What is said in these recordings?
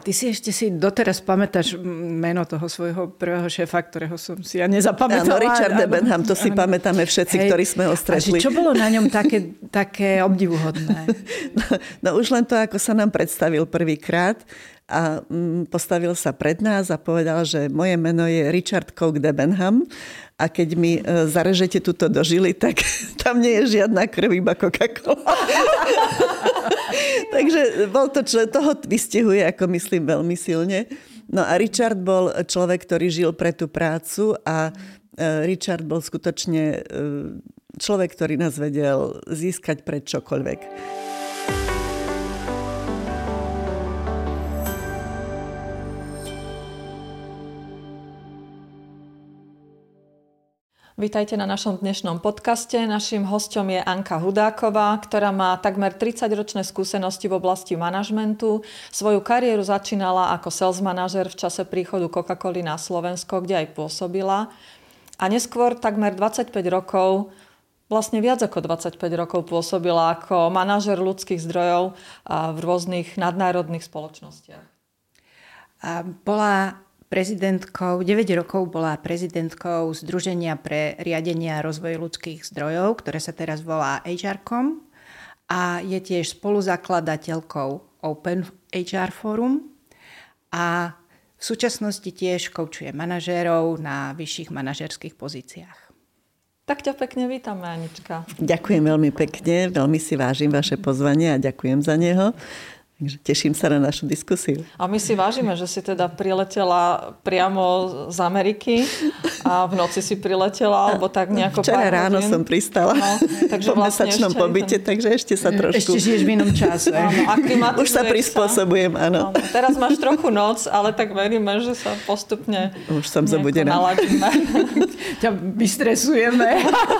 ty si doteraz pamätáš meno toho svojho prvého šéfa, ktorého som si ja nezapamätala. Áno, Richard Debenham, to si pamätáme všetci, ktorí sme ho stretli. A čo bolo na ňom také obdivuhodné? No už len to, ako sa nám predstavil prvýkrát a postavil sa pred nás a povedal, že moje meno je Richard Coke Debenham a keď mi zarežete túto do žily, tak tam nie je žiadna krv, iba Coca-Cola. Takže bol to, toho vystihuje, ako myslím, veľmi silne. No a Richard bol človek, ktorý žil pre tú prácu a Richard bol skutočne človek, ktorý nás vedel získať pre čokoľvek. Vítajte na našom dnešnom podcaste. Naším hosťom je Anka Hudáková, ktorá má takmer 30-ročné skúsenosti v oblasti manažmentu. Svoju kariéru začínala ako sales manažer v čase príchodu Coca-Coly na Slovensko, kde aj pôsobila. A neskôr takmer 25 rokov, vlastne viac ako 25 rokov pôsobila ako manažer ľudských zdrojov v rôznych nadnárodných spoločnostiach. A bola prezidentkou, 9 rokov bola prezidentkou Združenia pre riadenie a rozvoj ľudských zdrojov, ktoré sa teraz volá HR.com a je tiež spoluzakladateľkou Open HR Forum a v súčasnosti tiež koučuje manažérov na vyšších manažerských pozíciách. Tak ťa pekne vítame, Anička. Ďakujem veľmi pekne, veľmi si vážim vaše pozvanie a ďakujem za neho. Takže teším sa na našu diskusiu. A my si vážime, že si teda priletela priamo z Ameriky a v noci si priletela, alebo tak nejako Včera ráno som pristala takže po mesačnom pobyte, takže ešte sa trošku... Ešte žiješ v inom čase. Už sa prispôsobujem, áno. Teraz máš trochu noc, ale tak veríme, že sa postupne už som zobudená. Naladíme. Ťa vystresujeme.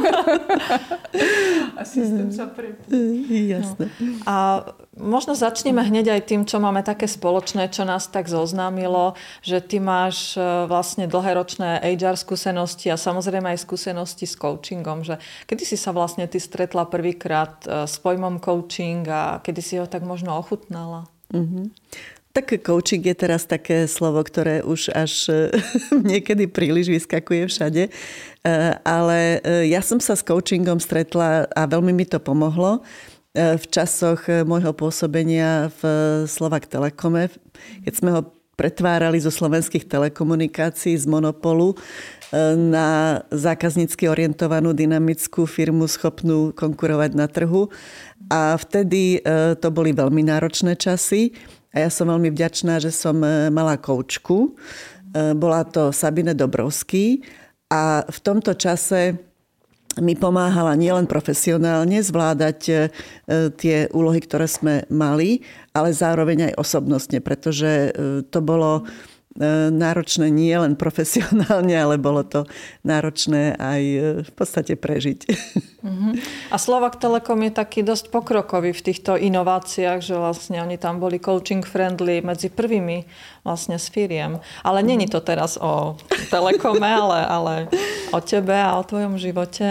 A systém sa prepí. Jasné. A možno začneme hneď aj tým, čo máme také spoločné, čo nás tak zoznámilo, že ty máš vlastne dlhé ročné HR skúsenosti a samozrejme aj skúsenosti s coachingom. Že kedy si sa vlastne ty stretla prvýkrát s pojmom coaching a kedy si ho tak možno ochutnala? Tak coaching je teraz také slovo, ktoré už až niekedy príliš vyskakuje všade. Ale ja som sa s coachingom stretla a veľmi mi to pomohlo v časoch môjho pôsobenia v Slovak Telekome, keď sme ho pretvárali zo slovenských telekomunikácií z monopolu na zákaznícky orientovanú dynamickú firmu schopnú konkurovať na trhu. A vtedy to boli veľmi náročné časy a ja som veľmi vďačná, že som mala koučku. Bola to Sabine Dobrovský a v tomto čase mi pomáhala nielen profesionálne zvládať tie úlohy, ktoré sme mali, ale zároveň aj osobnostne, pretože to bolo náročné nie len profesionálne, ale bolo to náročné aj v podstate prežiť. A Slovak Telekom je taký dosť pokrokový v týchto inováciách, že vlastne oni tam boli coaching friendly medzi prvými vlastne s firiem. Ale není to teraz o Telekome, ale o tebe a o tvojom živote.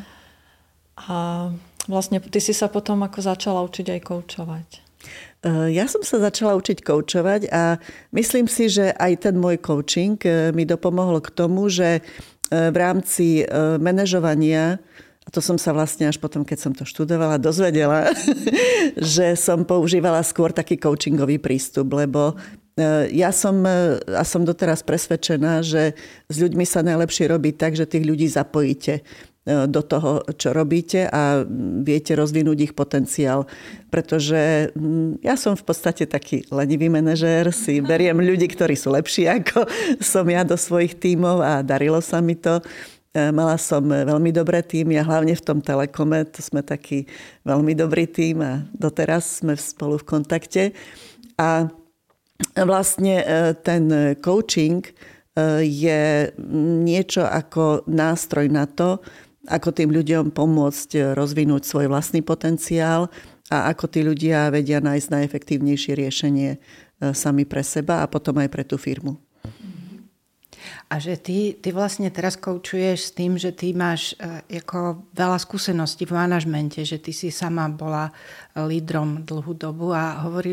A vlastne ty si sa potom ako začala učiť aj koučovať. Ja som sa začala učiť koučovať a myslím si, že aj ten môj coaching mi dopomohol k tomu, že v rámci manažovania, a to som sa vlastne až potom, keď som to študovala, dozvedela, že som používala skôr taký coachingový prístup, lebo ja som doteraz presvedčená, že s ľuďmi sa najlepšie robí tak, že tých ľudí zapojíte do toho, čo robíte a viete rozvinúť ich potenciál. Pretože ja som v podstate taký lenivý manažér, si beriem ľudí, ktorí sú lepší ako som ja do svojich tímov a darilo sa mi to. Mala som veľmi dobré tímy a hlavne v tom Telekome, to sme taký veľmi dobrý tím a doteraz sme spolu v kontakte. A vlastne ten coaching je niečo ako nástroj na to, ako tým ľuďom pomôcť rozvinúť svoj vlastný potenciál a ako tí ľudia vedia nájsť najefektívnejšie riešenie sami pre seba a potom aj pre tú firmu. A že ty vlastne teraz koučuješ s tým, že ty máš ako veľa skúseností v manažmente, že ty si sama bola lídrom dlhú dobu a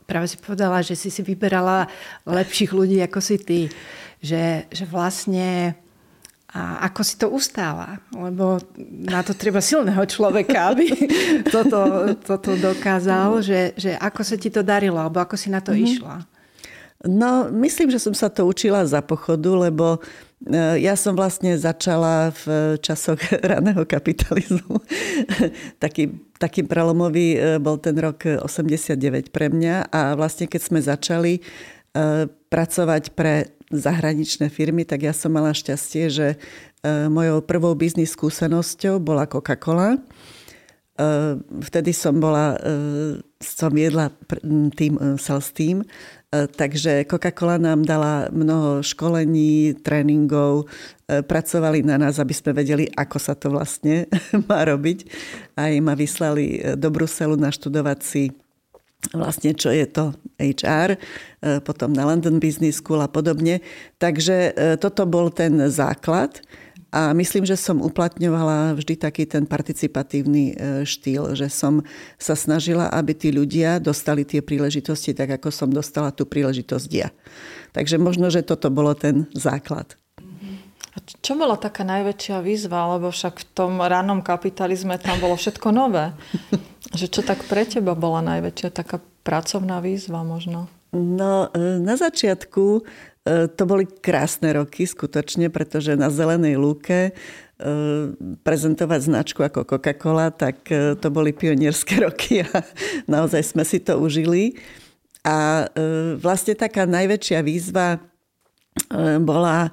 práve si povedala, že si vyberala lepších ľudí ako si ty. Že vlastne a ako si to ustáva. Lebo na to treba silného človeka, aby toto dokázal, že ako sa ti to darilo, alebo ako si na to išla. No, myslím, že som sa to učila za pochodu, lebo ja som vlastne začala v časoch raného kapitalizmu. Takým prelomový bol ten rok 89 pre mňa a vlastne keď sme začali pracovať pre zahraničné firmy, tak ja som mala šťastie, že mojou prvou biznis skúsenosťou bola Coca-Cola. Vtedy som viedla sales team, takže Coca-Cola nám dala mnoho školení, tréningov, pracovali na nás, aby sme vedeli, ako sa to vlastne má robiť. Aj ma vyslali do Bruselu naštudovať si vlastne, čo je to HR, potom na London Business School a podobne. Takže toto bol ten základ a myslím, že som uplatňovala vždy taký ten participatívny štýl, že som sa snažila, aby tí ľudia dostali tie príležitosti tak, ako som dostala tú príležitosť ja. Takže možno, že toto bolo ten základ. A čo bola taká najväčšia výzva? Lebo však v tom ranom kapitalizme tam bolo všetko nové. Že čo tak pre teba bola najväčšia taká pracovná výzva možno? No, na začiatku to boli krásne roky skutočne, pretože na zelenej lúke prezentovať značku ako Coca-Cola, tak to boli pionierské roky a naozaj sme si to užili. A vlastne taká najväčšia výzva bola,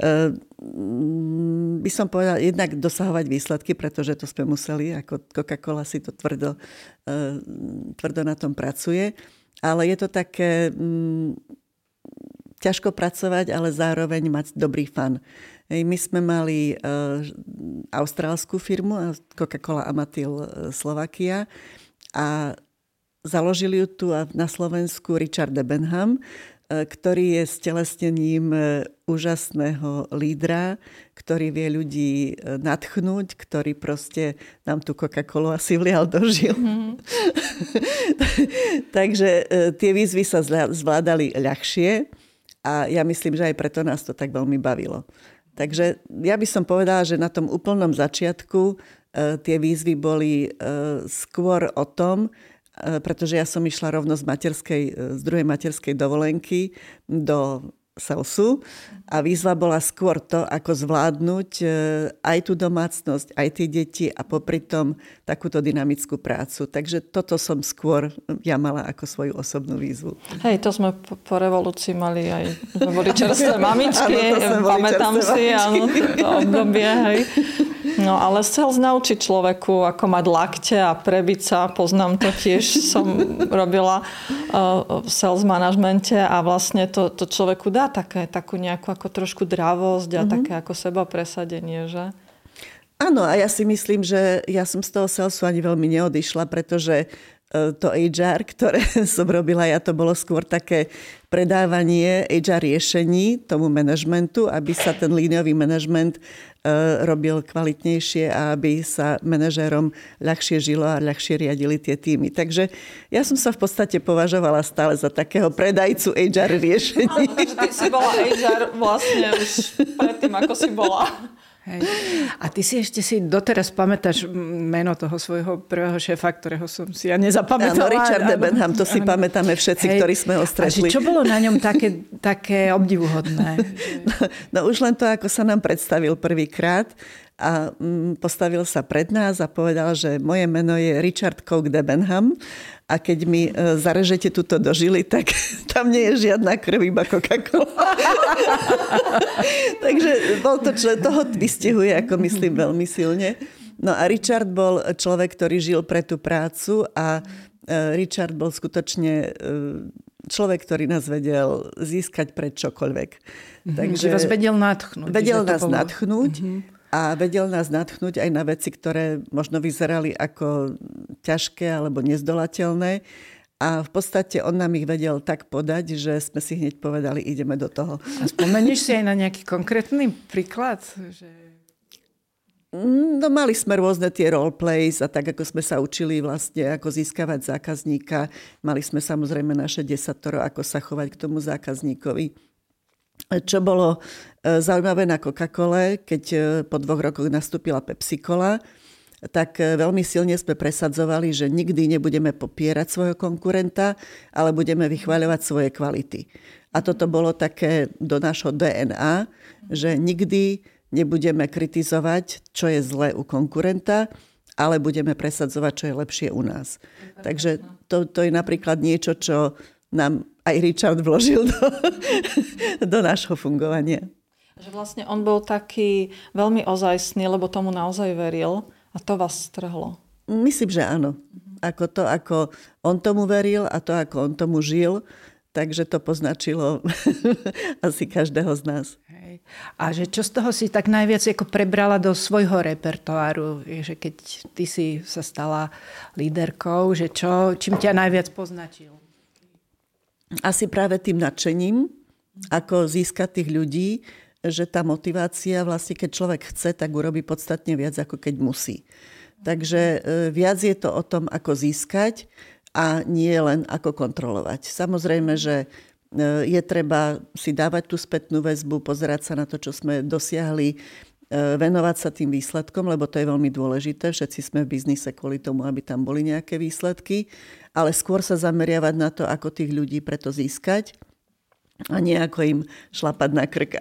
by som povedala, jednak dosahovať výsledky, pretože to sme museli, ako Coca-Cola si to tvrdo na tom pracuje. Ale je to také ťažko pracovať, ale zároveň mať dobrý fan. My sme mali austrálskú firmu, Coca-Cola Amatil Slovakia, a založili ju tu na Slovensku Richard Debenham, ktorý je stelesnením úžasného lídra, ktorý vie ľudí nadchnúť, ktorý proste nám tú Coca-Colu asi vlial do žil. Takže tie výzvy sa zvládali ľahšie a ja myslím, že aj preto nás to tak veľmi bavilo. Takže ja by som povedala, že na tom úplnom začiatku tie výzvy boli skôr o tom, pretože ja som išla rovno z druhej materskej dovolenky do salesu a výzva bola skôr to, ako zvládnuť aj tú domácnosť, aj tie deti a popri tom takúto dynamickú prácu. Takže toto som skôr ja mala ako svoju osobnú výzvu. Hej, to sme po revolúcii mali aj, boli čerstvé mamičky, pamätám si, áno, to obdobie, hej. No, ale sales naučí človeku, ako mať lakte a prebiť sa. Poznám to tiež, som robila v sales manažmente a vlastne to človeku dá takú nejakú ako trošku dravosť a také ako seba presadenie, že? Áno, a ja si myslím, že ja som z toho salesu ani veľmi neodišla, pretože to HR, ktoré som robila, to bolo skôr také predávanie HR riešení tomu manažmentu, aby sa ten líniový manažment robil kvalitnejšie a aby sa manažérom ľahšie žilo a ľahšie riadili tie týmy. Takže ja som sa v podstate považovala stále za takého predajcu HR riešení. Áno, takže ty si bola HR vlastne už predtým, ako si bola. Hej. A ty si ešte doteraz pamätáš meno toho svojho prvého šéfa, ktorého som si ja nezapamätala. Áno, Richard Debenham, to si pamätáme všetci, ktorí sme ho stretli. A čo bolo na ňom také obdivuhodné? No už len to, ako sa nám predstavil prvýkrát a postavil sa pred nás a povedal, že moje meno je Richard Coke Debenham a keď mi zarežete túto do žily, tak tam nie je žiadna krv, iba Coca-Cola. Takže toho vystihuje, ako myslím, veľmi silne. No a Richard bol človek, ktorý žil pre tú prácu a Richard bol skutočne človek, ktorý nás vedel získať pre čokoľvek. Takže vás vedel nadchnúť. Vedel nás nadchnúť. A vedel nás nadchnúť aj na veci, ktoré možno vyzerali ako ťažké alebo nezdolateľné. A v podstate on nám ich vedel tak podať, že sme si hneď povedali, ideme do toho. A spomenieš si aj na nejaký konkrétny príklad? Že No, mali sme rôzne tie roleplays a tak, ako sme sa učili vlastne, ako získavať zákazníka. Mali sme samozrejme naše desatoro, ako sa chovať k tomu zákazníkovi. Čo bolo zaujímavé na Coca-Cole, keď po 2 rokoch nastúpila Pepsi-Cola, tak veľmi silne sme presadzovali, že nikdy nebudeme popierať svojho konkurenta, ale budeme vychvaľovať svoje kvality. A toto bolo také do nášho DNA, že nikdy nebudeme kritizovať, čo je zlé u konkurenta, ale budeme presadzovať, čo je lepšie u nás. Takže to je napríklad niečo, čo nám aj Richard vložil do nášho fungovania. Že vlastne on bol taký veľmi ozajstný, lebo tomu naozaj veril a to vás strhlo. Myslím, že áno. Ako on tomu veril a to, ako on tomu žil, takže to poznačilo asi každého z nás. Hej. A že čo z toho si tak najviac ako prebrala do svojho repertoáru? Že keď ty si sa stala líderkou, že čím ťa najviac poznačil? Asi práve tým nadšením, ako získať tých ľudí, že tá motivácia vlastne, keď človek chce, tak urobí podstatne viac, ako keď musí. Takže viac je to o tom, ako získať a nie len ako kontrolovať. Samozrejme, že je treba si dávať tú spätnú väzbu, pozerať sa na to, čo sme dosiahli, venovať sa tým výsledkom, lebo to je veľmi dôležité. Všetci sme v biznise kvôli tomu, aby tam boli nejaké výsledky, ale skôr sa zameriavať na to, ako tých ľudí preto získať a nie ako im šlapať na krk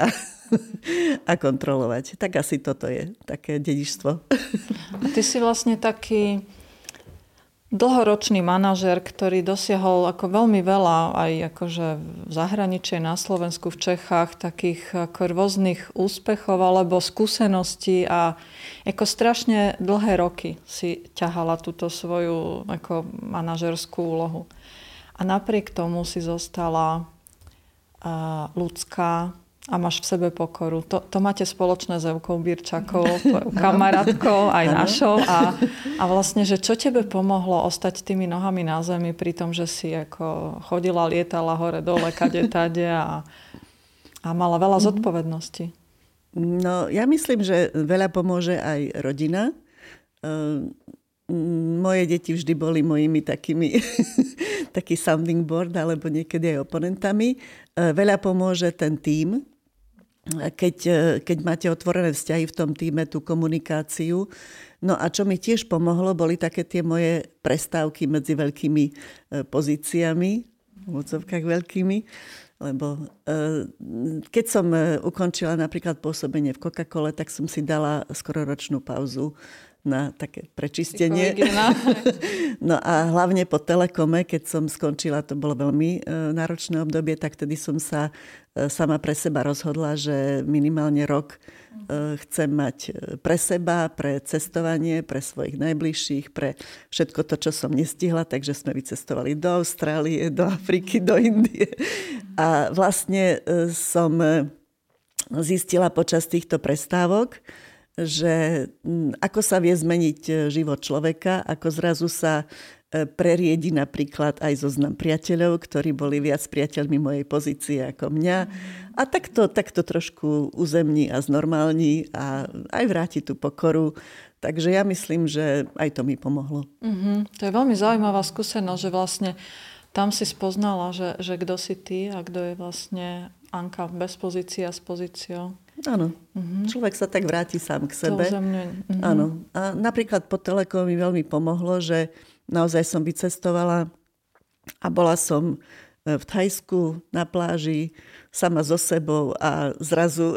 a kontrolovať. Tak asi toto je také dedičstvo. A ty si vlastne taký dlhoročný manažer, ktorý dosiahol ako veľmi veľa aj akože v zahraničí, na Slovensku, v Čechách, takých ako rôznych úspechov alebo skúseností a ako strašne dlhé roky si ťahala túto svoju ako manažerskú úlohu. A napriek tomu si zostala ľudská a máš v sebe pokoru. To máte spoločné s Evkou Birčakovou, kamarátkou aj našou. A vlastne, že čo tebe pomohlo ostať tými nohami na zemi pri tom, že si ako chodila, lietala hore, dole, kade, tade a mala veľa zodpovedností? No, ja myslím, že veľa pomôže aj rodina. Moje deti vždy boli mojimi taký sounding board, alebo niekedy aj oponentami. Veľa pomôže ten tím, keď máte otvorené vzťahy v tom tíme, tú komunikáciu. No a čo mi tiež pomohlo, boli také tie moje prestávky medzi veľkými pozíciami, v odzovkách veľkými, lebo keď som ukončila napríklad pôsobenie v Coca-Cole, tak som si dala skoro ročnú pauzu na také prečistenie. No a hlavne po Telekome, keď som skončila, to bolo veľmi náročné obdobie, tak vtedy som sa sama pre seba rozhodla, že minimálne rok chcem mať pre seba, pre cestovanie, pre svojich najbližších, pre všetko to, čo som nestihla, takže sme vycestovali do Austrálie, do Afriky, do Indie. A vlastne som zistila počas týchto prestávok, že ako sa vie zmeniť život človeka, ako zrazu sa preriedi napríklad aj zoznam priateľov, ktorí boli viac priateľmi mojej pozície ako mňa. A takto trošku uzemní a znormálni a aj vráti tú pokoru. Takže ja myslím, že aj to mi pomohlo. To je veľmi zaujímavá skúsenosť, že vlastne tam si spoznala, že kto si ty a kto je vlastne Anka bez pozície a s pozíciou. Áno. Človek sa tak vráti sám k sebe. Áno. A napríklad po Telekom mi veľmi pomohlo, že naozaj som vycestovala a bola som v Thajsku na pláži sama so sebou a zrazu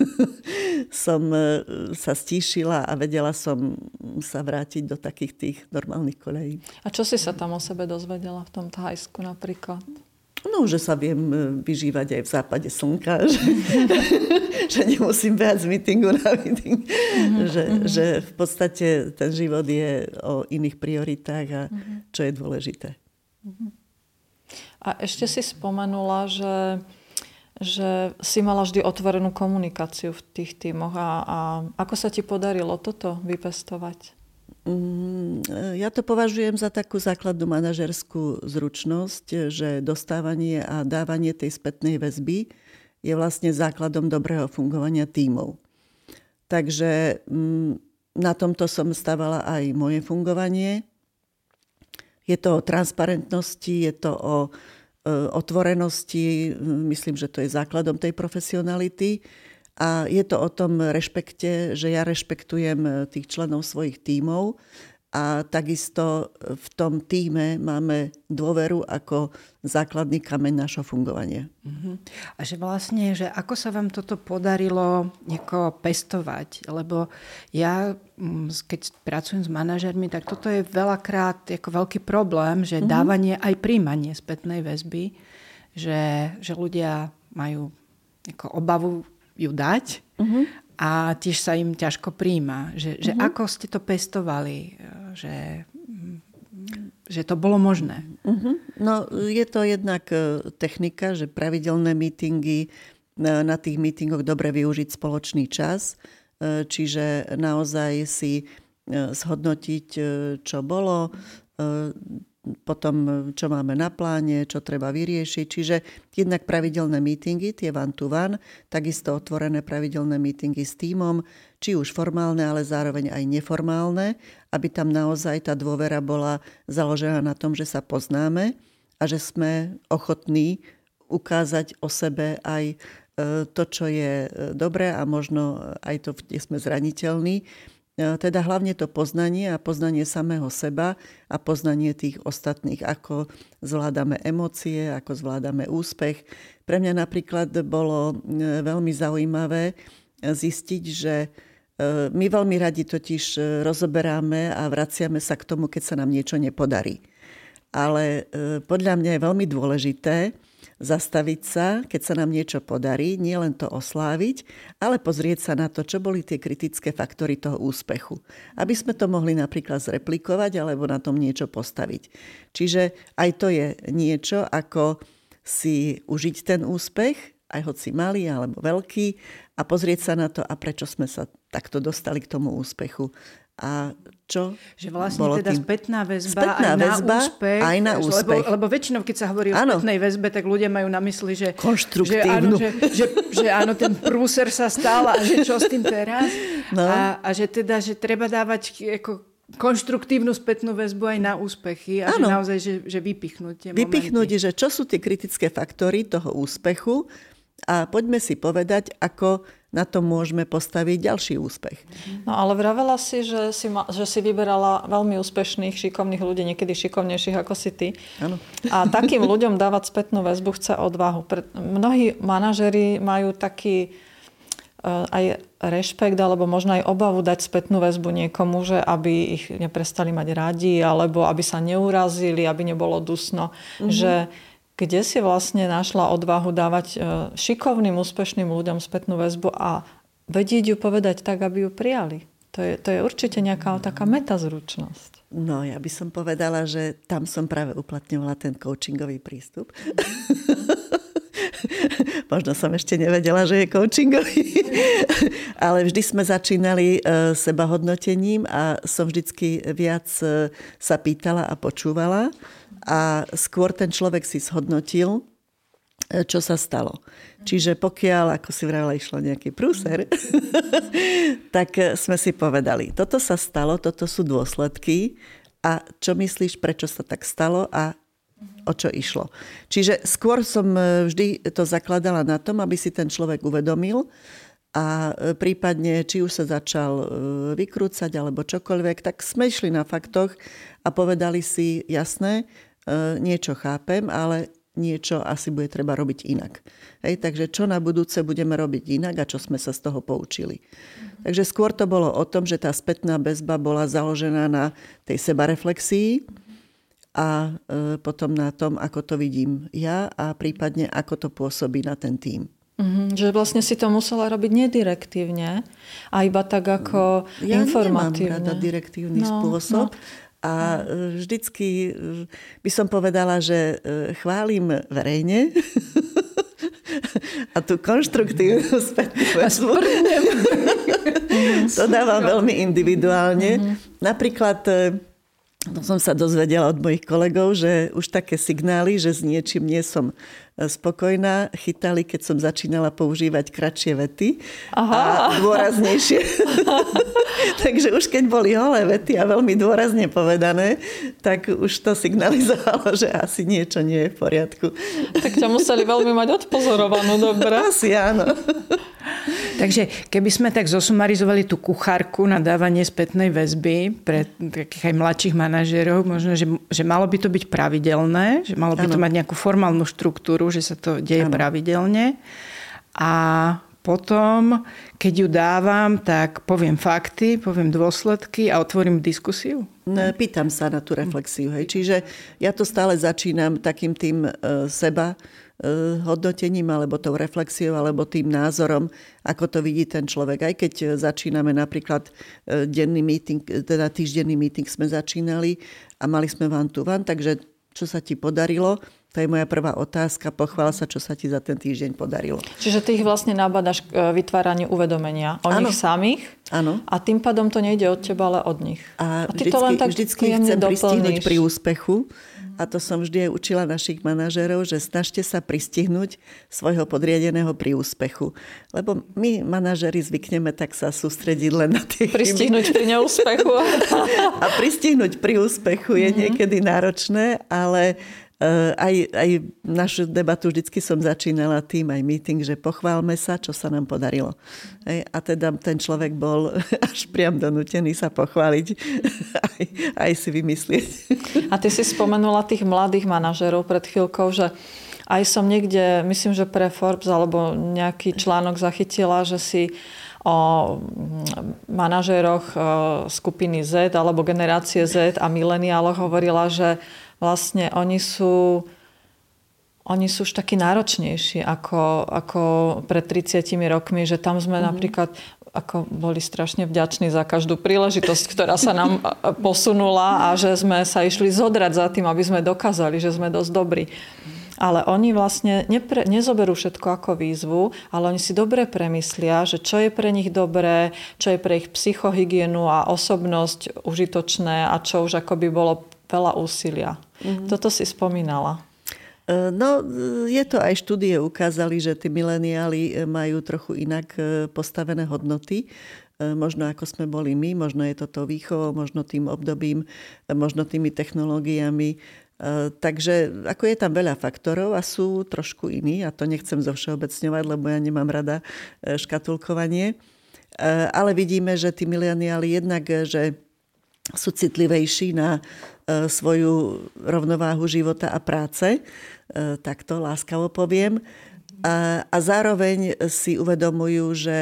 som sa stíšila a vedela som sa vrátiť do takých tých normálnych koľají. A čo si sa tam o sebe dozvedela v tom Thajsku napríklad? No, že sa viem vyžívať aj v západe slnka, že nemusím behať z meetingu na meeting. Že v podstate ten život je o iných prioritách a čo je dôležité. A ešte si spomenula, že si mala vždy otvorenú komunikáciu v tých tímoch. A ako sa ti podarilo toto vypestovať? Ja to považujem za takú základnú manažerskú zručnosť, že dostávanie a dávanie tej spätnej väzby je vlastne základom dobrého fungovania tímov. Takže na tomto som stavala aj moje fungovanie. Je to o transparentnosti, je to o otvorenosti, myslím, že to je základom tej profesionality. A je to o tom rešpekte, že ja rešpektujem tých členov svojich tímov a takisto v tom tíme máme dôveru ako základný kameň našho fungovania. A že vlastne, že ako sa vám toto podarilo nejako pestovať? Lebo ja, keď pracujem s manažermi, tak toto je veľakrát ako veľký problém, že dávanie aj príjmanie spätnej väzby, že ľudia majú ako obavu ju dať a tiež sa im ťažko príjma. Že ako ste to pestovali? Že to bolo možné? No, je to jednak technika, že pravidelné meetingy, na tých meetingoch dobre využiť spoločný čas, čiže naozaj si zhodnotiť, čo bolo, potom, čo máme na pláne, čo treba vyriešiť. Čiže jednak pravidelné meetingy, tie one to one, takisto otvorené pravidelné meetingy s tímom, či už formálne, ale zároveň aj neformálne, aby tam naozaj tá dôvera bola založená na tom, že sa poznáme a že sme ochotní ukázať o sebe aj to, čo je dobré a možno aj to, kde sme zraniteľní. Teda hlavne to poznanie a poznanie samého seba a poznanie tých ostatných, ako zvládame emócie, ako zvládame úspech. Pre mňa napríklad bolo veľmi zaujímavé zistiť, že my veľmi radi totiž rozoberáme a vraciame sa k tomu, keď sa nám niečo nepodarí. Ale podľa mňa je veľmi dôležité zastaviť sa, keď sa nám niečo podarí, nie len to osláviť, ale pozrieť sa na to, čo boli tie kritické faktory toho úspechu. Aby sme to mohli napríklad zreplikovať alebo na tom niečo postaviť. Čiže aj to je niečo, ako si užiť ten úspech, aj hoci malý alebo veľký, a pozrieť sa na to, a prečo sme sa takto dostali k tomu úspechu. A čo že vlastne bolo teda tým? spätná väzba aj na úspech. Lebo väčšinou, keď sa hovorí o spätnej väzbe, tak ľudia majú na mysli, že konštruktívnu. Že áno, ten prúser sa stal a že čo s tým teraz. No. A že teda, že treba dávať ako konštruktívnu spätnú väzbu aj na úspechy a že naozaj, že vypichnúť tie momenty. Vypichnúť, že čo sú tie kritické faktory toho úspechu a poďme si povedať, ako na to môžeme postaviť ďalší úspech. No ale vravela si, že si vyberala veľmi úspešných, šikovných ľudí, niekedy šikovnejších ako si ty. Áno. A takým ľuďom dávať spätnú väzbu chce odvahu. Mnohí manažeri majú taký aj rešpekt, alebo možno aj obavu dať spätnú väzbu niekomu, že aby ich neprestali mať radi, alebo aby sa neurazili, aby nebolo dusno. Že kde si vlastne našla odvahu dávať šikovným, úspešným ľuďom spätnú väzbu a vedieť ju povedať tak, aby ju prijali? To je určite nejaká taká metazručnosť. No, ja by som povedala, že tam som práve uplatňovala ten coachingový prístup. Možno som ešte nevedela, že je coachingový. Ale vždy sme začínali sebahodnotením a som vždycky viac sa pýtala a počúvala. A skôr ten človek si zhodnotil, čo sa stalo. Čiže pokiaľ, ako si vravela, išlo nejaký prúser, tak sme si povedali, toto sa stalo, toto sú dôsledky a čo myslíš, prečo sa tak stalo a o čo išlo. Čiže skôr som vždy to zakladala na tom, aby si ten človek uvedomil a prípadne, či už sa začal vykrúcať alebo čokoľvek, tak sme išli na faktoch a povedali si, jasné, niečo chápem, ale niečo asi bude treba robiť inak. Hej, takže čo na budúce budeme robiť inak a čo sme sa z toho poučili. Takže skôr to bolo o tom, že tá spätná väzba bola založená na tej sebareflexii a potom na tom, ako to vidím ja a prípadne ako to pôsobí na ten tím. Že vlastne si to musela robiť nedirektívne a iba tak ako informatívne. Ja nemám rada direktívny spôsob. A vždycky by som povedala, že chválim verejne a tú konštruktívnu spätnú väzbu to dávam veľmi individuálne. Napríklad som sa dozvedela od mojich kolegov, že už také signály, že s niečím nie som spokojná, chytali, keď som začínala používať kratšie vety a dôraznejšie. Takže už keď boli holé vety a veľmi dôrazne povedané, tak už to signalizovalo, že asi niečo nie je v poriadku. Tak ťa museli veľmi mať odpozorovanú, dobre? Asi áno. Takže keby sme tak zosumarizovali tú kuchárku na dávanie spätnej väzby pre takých aj mladších manažérov, možno, že malo by to byť pravidelné, že malo by to mať nejakú formálnu štruktúru, že sa to deje pravidelne. A potom, keď ju dávam, tak poviem fakty, poviem dôsledky a otvorím diskusiu. Pýtam sa na tú reflexiu. Hej. Čiže ja to stále začínam takým tým seba hodnotením, alebo tou reflexiou, alebo tým názorom, ako to vidí ten človek. Aj keď začíname napríklad denný meeting, teda týždenný meeting sme začínali a mali sme one to one, takže čo sa ti podarilo? To je moja prvá otázka. Pochvál sa, čo sa ti za ten týždeň podarilo. Čiže ty ich vlastne nabádaš k vytváraniu uvedomenia o nich samých. Áno. A tým pádom to nejde od teba, ale od nich. A ty to len tak vždycky chcem pristihnúť pri úspechu. A to som vždy aj učila našich manažérov, že snažte sa pristihnúť svojho podriadeného pri úspechu. Lebo my, manažéri, zvykneme tak sa sústrediť len na tie pristihnúť pri neúspechu. A pristihnúť pri úspechu je niekedy náročné, ale aj našu debatu vždycky som začínala tým, aj meeting, že pochválme sa, čo sa nám podarilo. A teda ten človek bol až priam donútený sa pochváliť, aj si vymyslieť. A ty si spomenula tých mladých manažerov pred chvíľkou, že aj som niekde, myslím, že pre Forbes alebo nejaký článok zachytila, že si o manažéroch skupiny Z alebo generácie Z a mileniáloch hovorila, že vlastne oni sú už takí náročnejší ako pred 30 rokmi, že tam sme napríklad ako boli strašne vďační za každú príležitosť, ktorá sa nám posunula a že sme sa išli zodrať za tým, aby sme dokázali, že sme dosť dobrí. Ale oni vlastne nezoberú všetko ako výzvu, ale oni si dobre premyslia, že čo je pre nich dobré, čo je pre ich psychohygienu a osobnosť užitočné a čo už akoby bolo veľa úsilia. Toto si spomínala. No, je to aj štúdie ukázali, že tí mileniáli majú trochu inak postavené hodnoty. Možno ako sme boli my, možno je to výchovou, možno tým obdobím, možno tými technológiami. Takže ako je tam veľa faktorov a sú trošku iní, a to nechcem zovšeobecňovať, lebo ja nemám rada škatulkovanie. Ale vidíme, že tí mileniáli jednak, že sú citlivejší na svoju rovnováhu života a práce, takto láskavo poviem. A zároveň si uvedomujú, že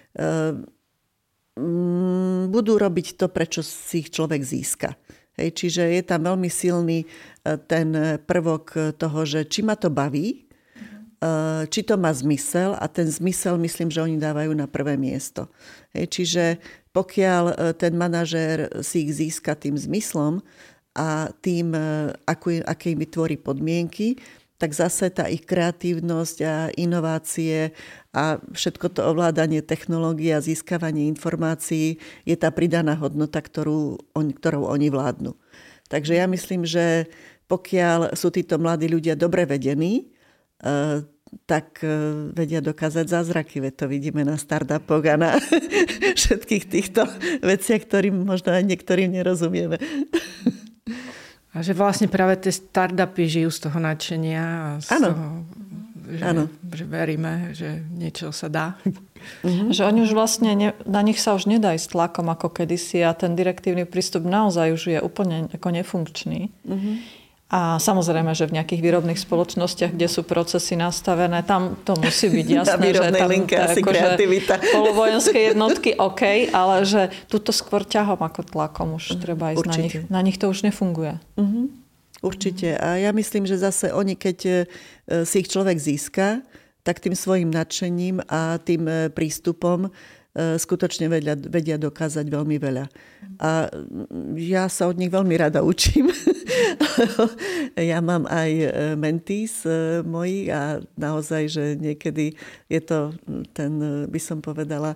budú robiť to, prečo si ich človek získa. Čiže je tam veľmi silný ten prvok toho, že či ma to baví, či to má zmysel, a ten zmysel myslím, že oni dávajú na prvé miesto. Čiže pokiaľ ten manažér si ich získa tým zmyslom a tým, aké im vytvorí podmienky, tak zase tá ich kreatívnosť a inovácie a všetko to ovládanie technológií a získavanie informácií je tá pridaná hodnota, ktorou oni vládnu. Takže ja myslím, že pokiaľ sú títo mladí ľudia dobre vedení, tak vedia dokázať zázraky. Veď to vidíme na startupoch a na všetkých týchto veciach, ktorým možno aj niektorým nerozumieme. A že vlastne práve tie startupy žijú z toho nadšenia a z toho, že veríme, že niečo sa dá. Že oni už vlastne, na nich sa už nedá ísť tlakom ako kedysi a ten direktívny prístup naozaj už je úplne ako nefunkčný. A samozrejme, že v nejakých výrobných spoločnostiach, kde sú procesy nastavené, tam to musí byť jasné, že tam linke asi kreativita. Polovojenské jednotky OK, ale že túto skôr ťahom ako tlakom už treba ísť na nich. Na nich to už nefunguje. Určite. A ja myslím, že zase oni, keď si ich človek získa, tak tým svojim nadšením a tým prístupom skutočne vedia dokázať veľmi veľa. A ja sa od nich veľmi rada učím. Ja mám aj mentees mojich a naozaj, že niekedy je to ten, by som povedala,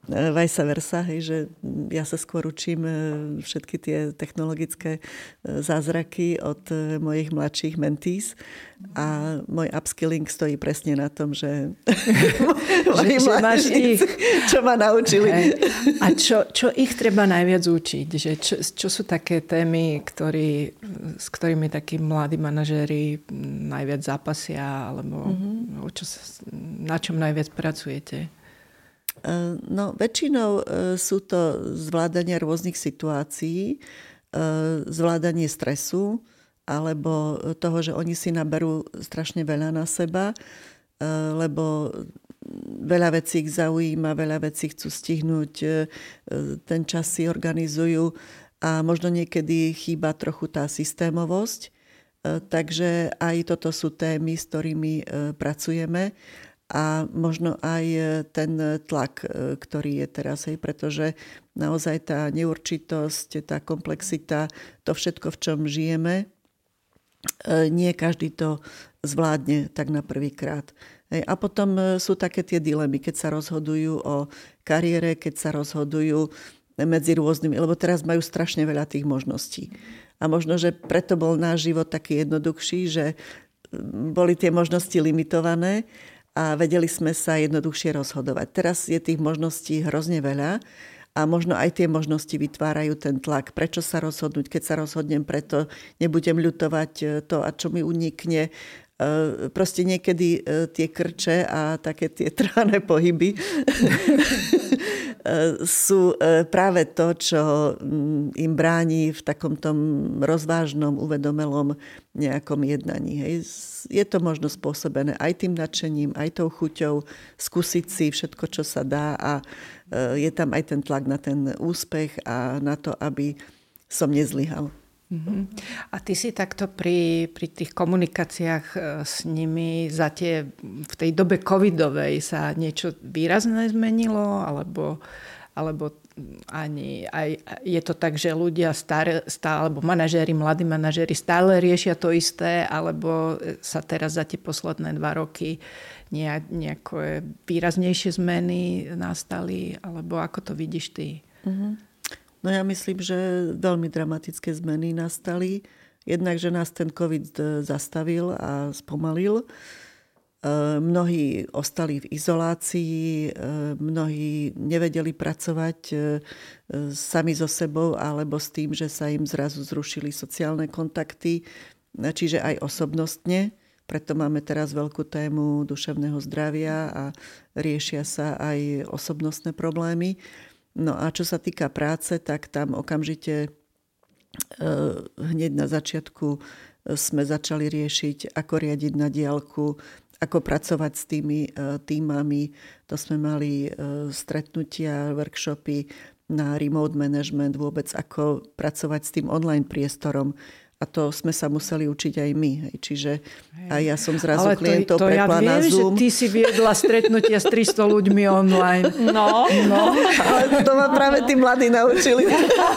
vice versa, hej, že ja sa skôr učím všetky tie technologické zázraky od mojich mladších mentees a môj upskilling stojí presne na tom, že moji mladíci, čo ma naučili. Hej. A čo ich treba najviac učiť? Že čo sú také témy, s ktorými takí mladí manažéri najviac zápasia, alebo na čom najviac pracujete? No, väčšinou sú to zvládania rôznych situácií, zvládanie stresu, alebo toho, že oni si naberú strašne veľa na seba, lebo veľa vecí ich zaujíma, veľa vecí chcú stihnúť, ten čas si organizujú a možno niekedy chýba trochu tá systémovosť. Takže aj toto sú témy, s ktorými pracujeme. A možno aj ten tlak, ktorý je teraz, pretože naozaj tá neurčitosť, tá komplexita, to všetko, v čom žijeme, nie každý to zvládne tak na prvýkrát. A potom sú také tie dilemy, keď sa rozhodujú o kariére, keď sa rozhodujú medzi rôznymi, lebo teraz majú strašne veľa tých možností. A možno, že preto bol náš život taký jednoduchší, že boli tie možnosti limitované, a vedeli sme sa jednoduchšie rozhodovať. Teraz je tých možností hrozne veľa a možno aj tie možnosti vytvárajú ten tlak. Prečo sa rozhodnúť? Keď sa rozhodnem preto, nebudem ľutovať to, a čo mi unikne. Proste niekedy tie krče a také tie trhané pohyby sú práve to, čo im bráni v takomto rozvážnom, uvedomelom nejakom jednaní. Hej. Je to možno spôsobené aj tým nadšením, aj tou chuťou skúsiť si všetko, čo sa dá a je tam aj ten tlak na ten úspech a na to, aby som nezlyhal. A ty si takto pri tých komunikáciách s nimi v tej dobe covidovej sa niečo výrazné zmenilo? Alebo ani aj je to tak, že ľudia stále alebo manažéri, mladí manažéri stále riešia to isté, alebo sa teraz za tie posledné 2 roky nejaké výraznejšie zmeny nastali? Alebo ako to vidíš ty? No ja myslím, že veľmi dramatické zmeny nastali. Jednak, že nás ten COVID zastavil a spomalil. Mnohí ostali v izolácii, mnohí nevedeli pracovať sami so sebou alebo s tým, že sa im zrazu zrušili sociálne kontakty, čiže aj osobnostne. Preto máme teraz veľkú tému duševného zdravia a riešia sa aj osobnostné problémy. No a čo sa týka práce, tak tam okamžite hneď na začiatku sme začali riešiť, ako riadiť na diaľku, ako pracovať s tými tímami. To sme mali stretnutia, workshopy na remote management, vôbec ako pracovať s tým online priestorom. A to sme sa museli učiť aj my. Čiže aj ja som zrazu klientov prepla na Zoom. Ale to ja viem, že ty si viedla stretnutia s 300 ľuďmi online. No. Ale to ma práve tí mladí naučili.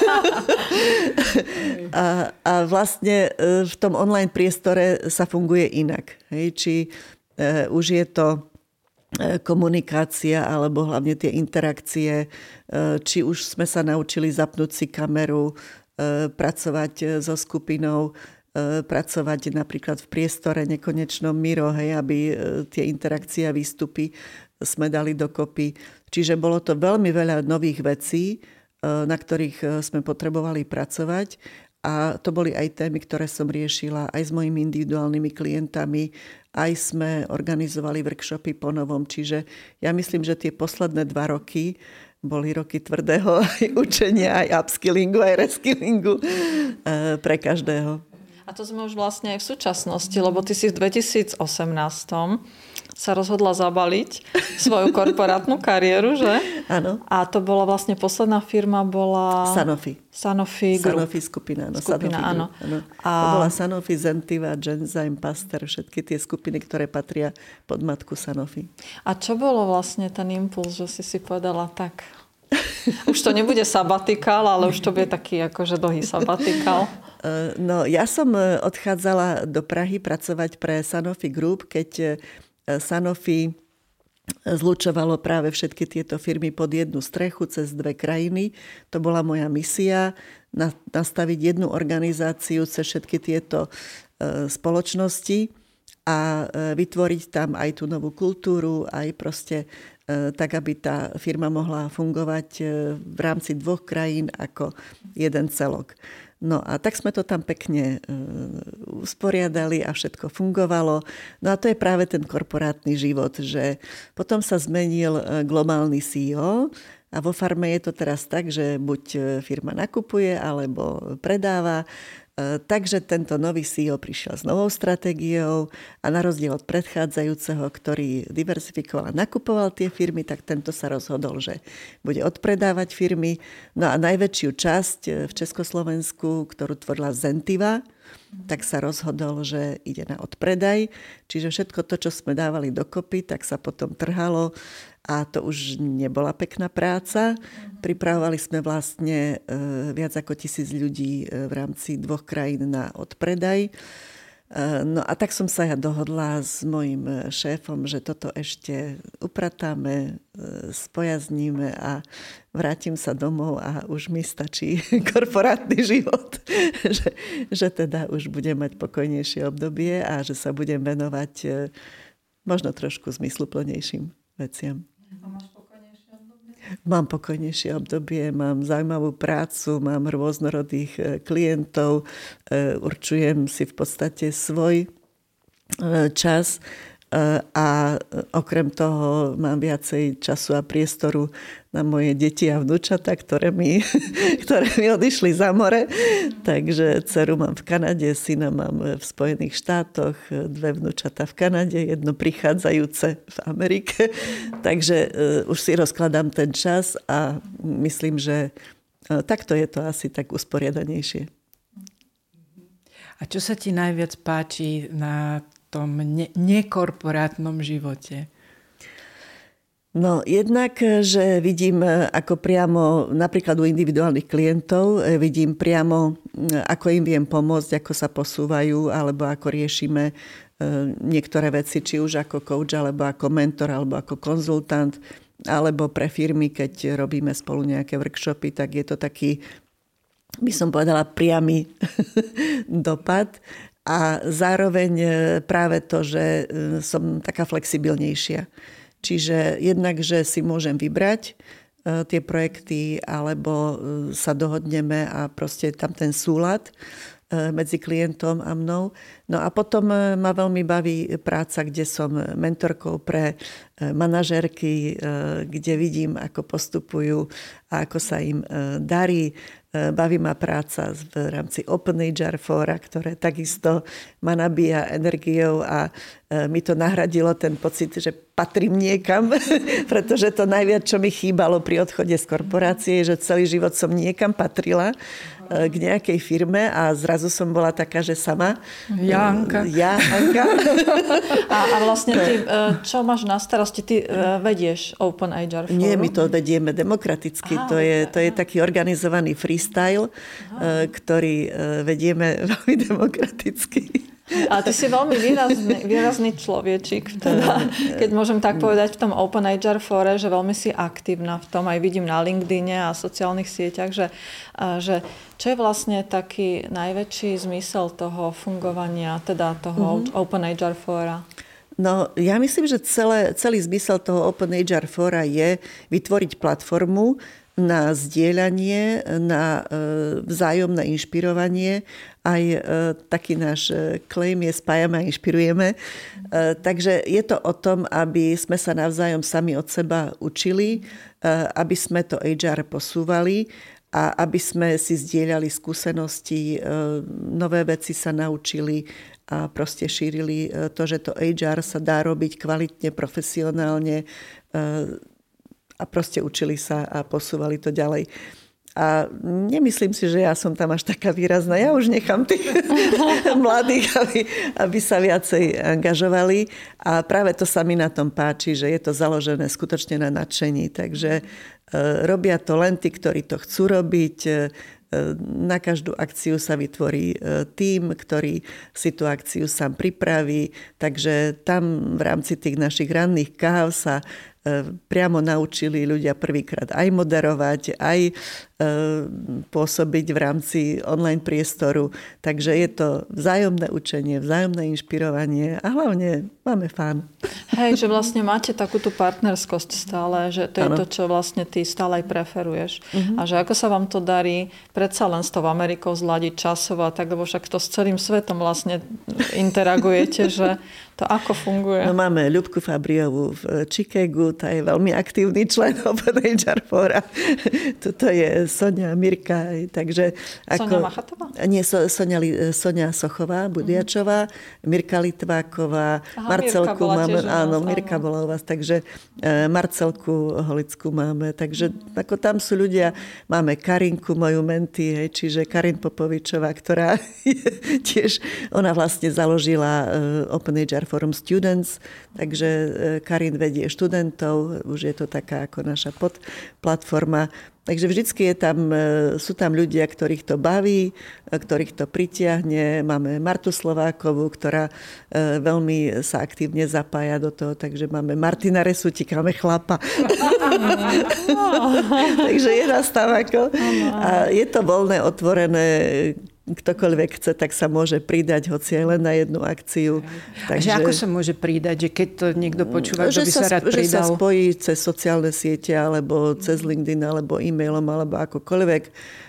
A vlastne v tom online priestore sa funguje inak. Či už je to komunikácia alebo hlavne tie interakcie, či už sme sa naučili zapnúť si kameru, pracovať so skupinou, pracovať napríklad v priestore nekonečnom Miro, aby tie interakcie a výstupy sme dali dokopy. Čiže bolo to veľmi veľa nových vecí, na ktorých sme potrebovali pracovať. A to boli aj témy, ktoré som riešila aj s mojimi individuálnymi klientami. Aj sme organizovali workshopy po novom. Čiže ja myslím, že tie posledné 2 roky boli roky tvrdého aj učenia, aj upskillingu, aj reskillingu pre každého. A to sme už vlastne aj v súčasnosti, lebo ty si v 2018 sa rozhodla zabaliť svoju korporátnu kariéru, že? Áno. A to bola vlastne posledná firma bola... Sanofi Group. Sanofi skupina, áno. Skupina, Sanofi áno. Group, áno. To bola Sanofi, Zentiva, Genzyme, Pasteur, všetky tie skupiny, ktoré patria pod matku Sanofi. A čo bolo vlastne ten impuls, že si povedala tak? Už to nebude sabatikál, ale už to bude taký akože dlhý sabatikál. No, ja som odchádzala do Prahy pracovať pre Sanofi Group, keď Sanofi zlučovalo práve všetky tieto firmy pod jednu strechu cez 2 krajiny. To bola moja misia, nastaviť jednu organizáciu cez všetky tieto spoločnosti a vytvoriť tam aj tú novú kultúru, aj proste tak, aby tá firma mohla fungovať v rámci 2 krajín ako jeden celok. No a tak sme to tam pekne usporiadali a všetko fungovalo. No a to je práve ten korporátny život, že potom sa zmenil globálny CEO a vo farme je to teraz tak, že buď firma nakupuje alebo predáva. Takže tento nový CEO prišiel s novou stratégiou a na rozdiel od predchádzajúceho, ktorý diverzifikoval a nakupoval tie firmy, tak tento sa rozhodol, že bude odpredávať firmy. No a najväčšiu časť v Československu, ktorú tvorila Zentiva, tak sa rozhodol, že ide na odpredaj. Čiže všetko to, čo sme dávali dokopy, tak sa potom trhalo a to už nebola pekná práca. Pripravovali sme vlastne viac ako 1000 ľudí v rámci 2 krajín na odpredaj. No a tak som sa ja dohodla s mojím šéfom, že toto ešte upratáme, spojazníme a vrátim sa domov a už mi stačí korporátny život. že teda už budem mať pokojnejšie obdobie a že sa budem venovať možno trošku zmysluplnejším veciam. A máš pokojnejšie obdobie? Mám pokojnejšie obdobie, mám zaujímavú prácu, mám rôznorodých klientov, určujem si v podstate svoj čas a okrem toho mám viacej času a priestoru na moje deti a vnúčata, ktoré mi odišli za more. Takže dceru mám v Kanade, syna mám v Spojených štátoch, 2 vnúčata v Kanade, 1 prichádzajúce v Amerike. Takže už si rozkladám ten čas a myslím, že takto je to asi tak usporiadanejšie. A čo sa ti najviac páči na tom nekorporátnom živote? No jednak, že vidím ako priamo, napríklad u individuálnych klientov, vidím priamo, ako im viem pomôcť, ako sa posúvajú, alebo ako riešime niektoré veci, či už ako coach, alebo ako mentor, alebo ako konzultant, alebo pre firmy, keď robíme spolu nejaké workshopy, tak je to taký, by som povedala, priamy dopad. A zároveň práve to, že som taká flexibilnejšia. Čiže jednak, že si môžem vybrať tie projekty, alebo sa dohodneme a proste tam ten súlad medzi klientom a mnou. No a potom ma veľmi baví práca, kde som mentorkou pre manažérky, kde vidím, ako postupujú a ako sa im darí. Baví ma práca v rámci Open HR Fóra, ktoré takisto ma nabíja energiou a mi to nahradilo ten pocit, že patrím niekam, pretože to najviac, čo mi chýbalo pri odchode z korporácie, je, že celý život som niekam patrila k nejakej firme a zrazu som bola taká, že sama. Ja, Anka. A vlastne ty, čo máš na starosti? Ty vedieš Open HR Forum? Nie, my to vedieme demokraticky. To je taký organizovaný freestyle, ktorý vedieme veľmi demokraticky. A ty si veľmi výrazný človečik, teda, keď môžem tak povedať, v tom Open HR Fóre, že veľmi si aktívna v tom, aj vidím na LinkedIne a sociálnych sieťach, že čo je vlastne taký najväčší zmysel toho fungovania, teda toho Open HR Fóra? No, ja myslím, že celý zmysel toho Open HR Fóra je vytvoriť platformu na zdieľanie, na vzájomné inšpirovanie. Aj taký náš claim je spájame a inšpirujeme. Takže je to o tom, aby sme sa navzájom sami od seba učili, aby sme to HR posúvali a aby sme si zdieľali skúsenosti, nové veci sa naučili a proste šírili to, že to HR sa dá robiť kvalitne, profesionálne, a proste učili sa a posúvali to ďalej. A nemyslím si, že ja som tam až taká výrazná. Ja už nechám tých mladých, aby sa viacej angažovali. A práve to sa mi na tom páči, že je to založené skutočne na nadšení. Takže robia to len tí, ktorí to chcú robiť. Na každú akciu sa vytvorí tím, ktorý si tú akciu sám pripraví. Takže tam v rámci tých našich ranných káv sa priamo naučili ľudia prvýkrát aj moderovať, aj pôsobiť v rámci online priestoru. Takže je to vzájomné učenie, vzájomné inšpirovanie a hlavne máme fun. Hej, že vlastne máte takú tú partnerskosť stále, že to je to, čo vlastne ty stále aj preferuješ. A že ako sa vám to darí predsa len s tou Amerikou zladiť časovo a tak, lebo však to s celým svetom vlastne interagujete, že to ako funguje? No máme Ľubku Fabriovú v Chicagu, tá je veľmi aktívny člen Open HR Fora. Toto je Sonia Mirka, takže... Sonia Machatová? Nie, Sonia Sochová, Budiačová, Mirka Litváková, Marcelku máme... Áno, Mirka bola u vás, takže Marcelku Holickú máme, takže ako tam sú ľudia, máme Karinku, moju menti, čiže Karin Popovičová, ktorá tiež, ona vlastne založila Open HR Forum Students, takže Karin vedie študentov, už je to taká ako naša podplatforma. Takže vždycky sú tam ľudia, ktorých to baví, ktorých to pritiahne. Máme Martu Slovákovú, ktorá veľmi sa aktívne zapája do toho, takže máme Martina Resutika, máme chlapa. Takže je nás tam ako... A je to voľné, otvorené, ktokoľvek chce, tak sa môže pridať, hoci aj len na jednu akciu. Takže ako sa môže pridať? Že keď to niekto počúva, kto by sa rád pridal? Že sa spojí cez sociálne siete, alebo cez LinkedIn, alebo e-mailom, alebo akokoľvek.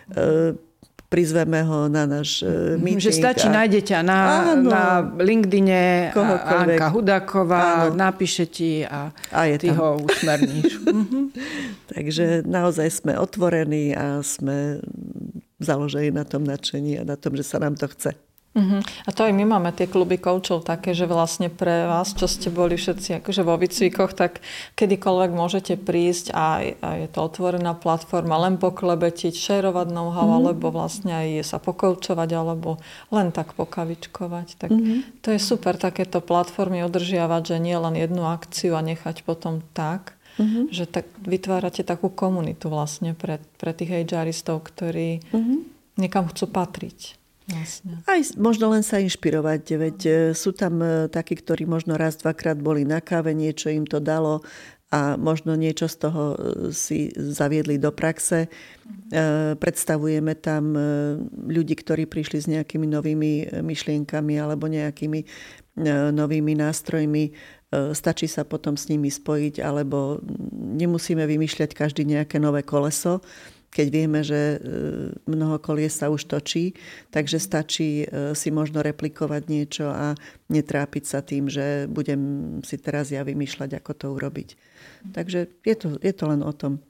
Prizveme ho na náš meeting. Že stačí, nájdete na LinkedIne Anka Hudáková, napíše ti a ty ho usmerníš. Takže naozaj sme otvorení a sme založení na tom nadšení a na tom, že sa nám to chce. A to aj my máme tie kluby koučov také, že vlastne pre vás, čo ste boli všetci akože vo výcvikoch, tak kedykoľvek môžete prísť a je to otvorená platforma, len poklebetiť, šerovať know-how, alebo vlastne aj sa pokoučovať, alebo len tak pokavičkovať. Tak to je super takéto platformy udržiavať, že nie len jednu akciu a nechať potom tak, že tak vytvárate takú komunitu vlastne pre tých HRistov, ktorí niekam chcú patriť. Vlastne. Aj možno len sa inšpirovať, veď sú tam takí, ktorí možno raz, dvakrát boli na káve, niečo im to dalo a možno niečo z toho si zaviedli do praxe. Predstavujeme tam ľudí, ktorí prišli s nejakými novými myšlienkami alebo nejakými novými nástrojmi. Stačí sa potom s nimi spojiť, alebo nemusíme vymýšľať každý nejaké nové koleso, keď vieme, že mnoho kolies sa už točí, takže stačí si možno replikovať niečo a netrápiť sa tým, že budem si teraz ja vymýšľať, ako to urobiť. Takže je to len o tom,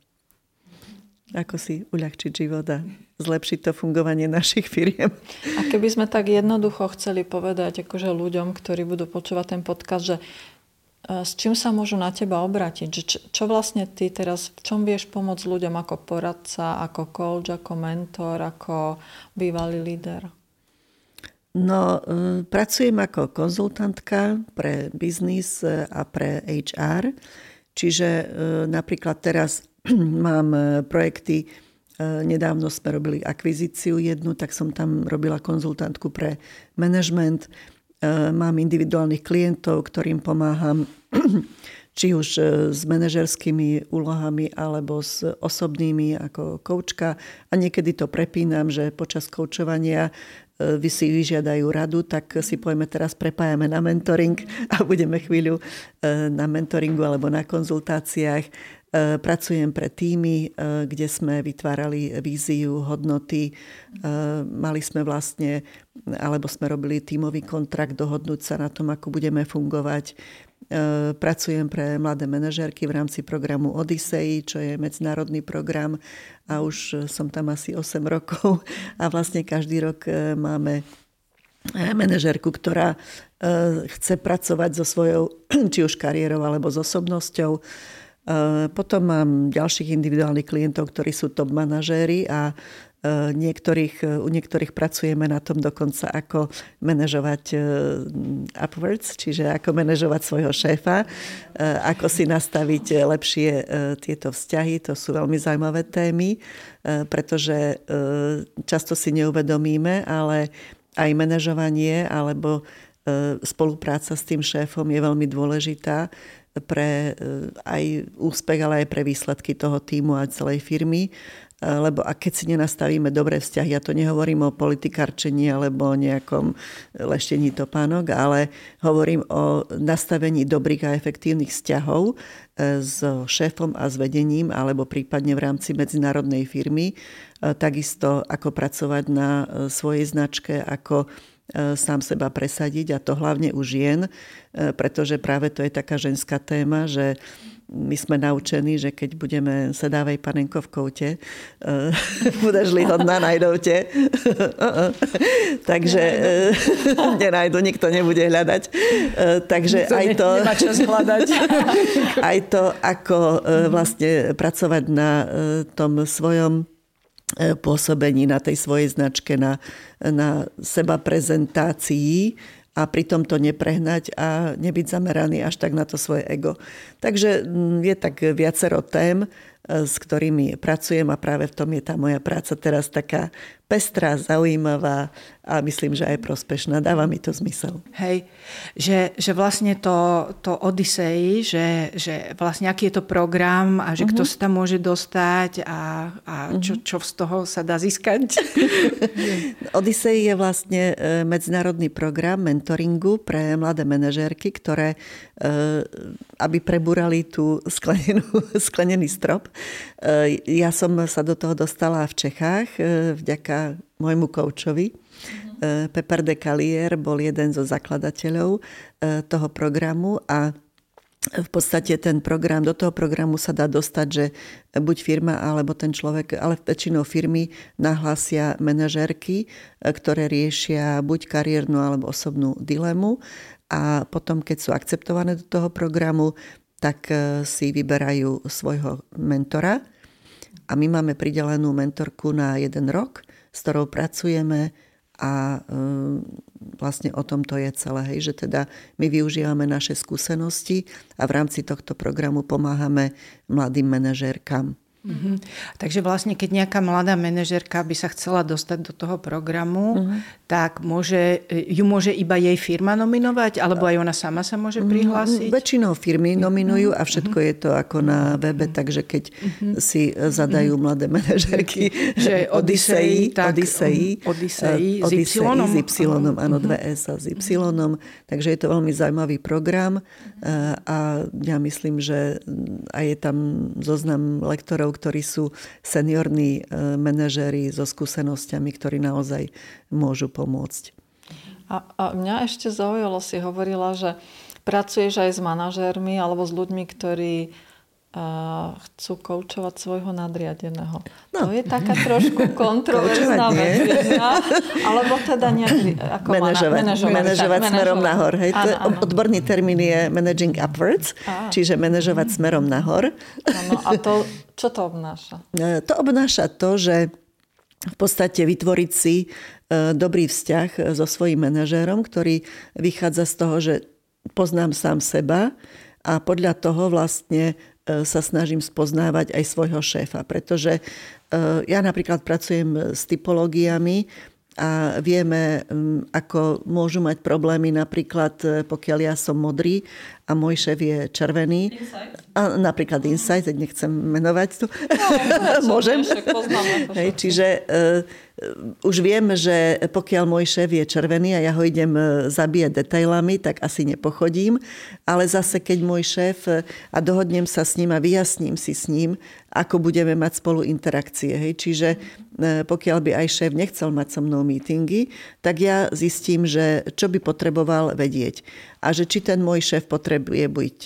ako si uľahčiť život a zlepšiť to fungovanie našich firiem. A keby sme tak jednoducho chceli povedať akože ľuďom, ktorí budú počúvať ten podcast, že s čím sa môžu na teba obrátiť? Čo vlastne ty teraz, v čom vieš pomôcť ľuďom ako poradca, ako coach, ako mentor, ako bývalý líder? No, pracujem ako konzultantka pre biznis a pre HR. Čiže napríklad teraz mám projekty, nedávno sme robili akvizíciu jednu, tak som tam robila konzultantku pre management. Mám individuálnych klientov, ktorým pomáham či už s manažerskými úlohami alebo s osobnými ako koučka. A niekedy to prepínam, že počas koučovania si vyžiadajú radu, tak si povieme, teraz prepájame na mentoring a budeme chvíľu na mentoringu alebo na konzultáciách. Pracujem pre týmy, kde sme vytvárali víziu, hodnoty. Mali sme vlastne, alebo sme robili tímový kontrakt, dohodnúť sa na tom, ako budeme fungovať. Pracujem pre mladé manažérky v rámci programu Odyssey, čo je medzinárodný program a už som tam asi 8 rokov a vlastne každý rok máme manažérku, ktorá chce pracovať so svojou či už kariérou alebo s osobnosťou. Potom mám ďalších individuálnych klientov, ktorí sú top manažéri a u niektorých pracujeme na tom dokonca, ako manažovať upwards, čiže ako manažovať svojho šéfa, ako si nastaviť lepšie tieto vzťahy. To sú veľmi zaujímavé témy, pretože často si neuvedomíme, ale aj manažovanie alebo spolupráca s tým šéfom je veľmi dôležitá. pre aj úspech, ale aj pre výsledky toho tímu a celej firmy. Lebo a keď si nenastavíme dobré vzťahy, ja to nehovorím o politikárčení alebo o nejakom leštení topánok, ale hovorím o nastavení dobrých a efektívnych vzťahov s šéfom a s vedením alebo prípadne v rámci medzinárodnej firmy. Takisto ako pracovať na svojej značke, ako sám seba presadiť, a to hlavne u žien, pretože práve to je taká ženská téma, že my sme naučení, že keď budeme sedávej panenko v koute, budeš-li hodná, najdou te. Takže nenajdu, nikto nebude hľadať. Takže aj to... Nemá čas hľadať. Aj to, ako vlastne pracovať na tom svojom pôsobení, na tej svojej značke, na seba prezentácii, a pritom to neprehnať a nebyť zameraný až tak na to svoje ego. Takže je tak viacero tém, s ktorými pracujem, a práve v tom je tá moja práca teraz taká pestrá, zaujímavá a myslím, že aj prospešná. Dáva mi to zmysel. Hej, že vlastne to Odysseji, že vlastne aký je to program a že kto sa tam môže dostať a čo z toho sa dá získať. Odysseji je vlastne medzinárodný program mentoringu pre mladé manažérky, ktoré aby prebúrali tú sklenený strop. Ja som sa do toho dostala v Čechách vďaka môjmu koučovi. Pepper de Calier bol jeden zo zakladateľov toho programu a v podstate do toho programu sa dá dostať, že buď firma alebo ten človek, ale väčšinou firmy nahlásia manažérky, ktoré riešia buď kariérnu alebo osobnú dilemu, a potom, keď sú akceptované do toho programu, tak si vyberajú svojho mentora. A my máme pridelenú mentorku na 1 rok, s ktorou pracujeme, a vlastne o tom to je celé. Hej, že teda my využívame naše skúsenosti a v rámci tohto programu pomáhame mladým manažérkam. Takže vlastne, keď nejaká mladá manažérka by sa chcela dostať do toho programu, tak ju môže iba jej firma nominovať, alebo aj ona sama sa môže prihlásiť? Väčšinou firmy nominujú a všetko je to ako na webe, takže keď si zadajú mladé manažérky, že Odysseji s Y, áno, 2S a s Y. Takže je to veľmi zaujímavý program a ja myslím, že aj je tam zoznam lektorov, ktorí sú seniorní manažéri so skúsenosťami, ktorí naozaj môžu pomôcť. A mňa ešte zaujalo, si hovorila, že pracuješ aj s manažérmi alebo s ľuďmi, ktorí chcú koučovať svojho nadriadeného. No. To je taká trošku kontroverzná vec, alebo teda manažovať smerom nahor. Hej? Áno. Odborný termín je managing upwards, čiže manažovať smerom nahor. Áno, a čo to obnáša? To obnáša to, že v podstate vytvoriť si dobrý vzťah so svojím manažérom, ktorý vychádza z toho, že poznám sám seba a podľa toho vlastne sa snažím spoznávať aj svojho šéfa. Pretože ja napríklad pracujem s typológiami a vieme, ako môžu mať problémy napríklad, pokiaľ ja som modrý a môj šéf je červený. A napríklad Insight, nechcem menovať tu. Môžem. Hej, čiže už viem, že pokiaľ môj šéf je červený a ja ho idem zabíjať detailami, tak asi nepochodím. Ale zase, keď môj šéf a dohodnem sa s ním a vyjasním si s ním, ako budeme mať spolu interakcie. Hej. Čiže pokiaľ by aj šéf nechcel mať so mnou meetingy, tak ja zistím, že čo by potreboval vedieť. A že či ten môj šéf potrebuje byť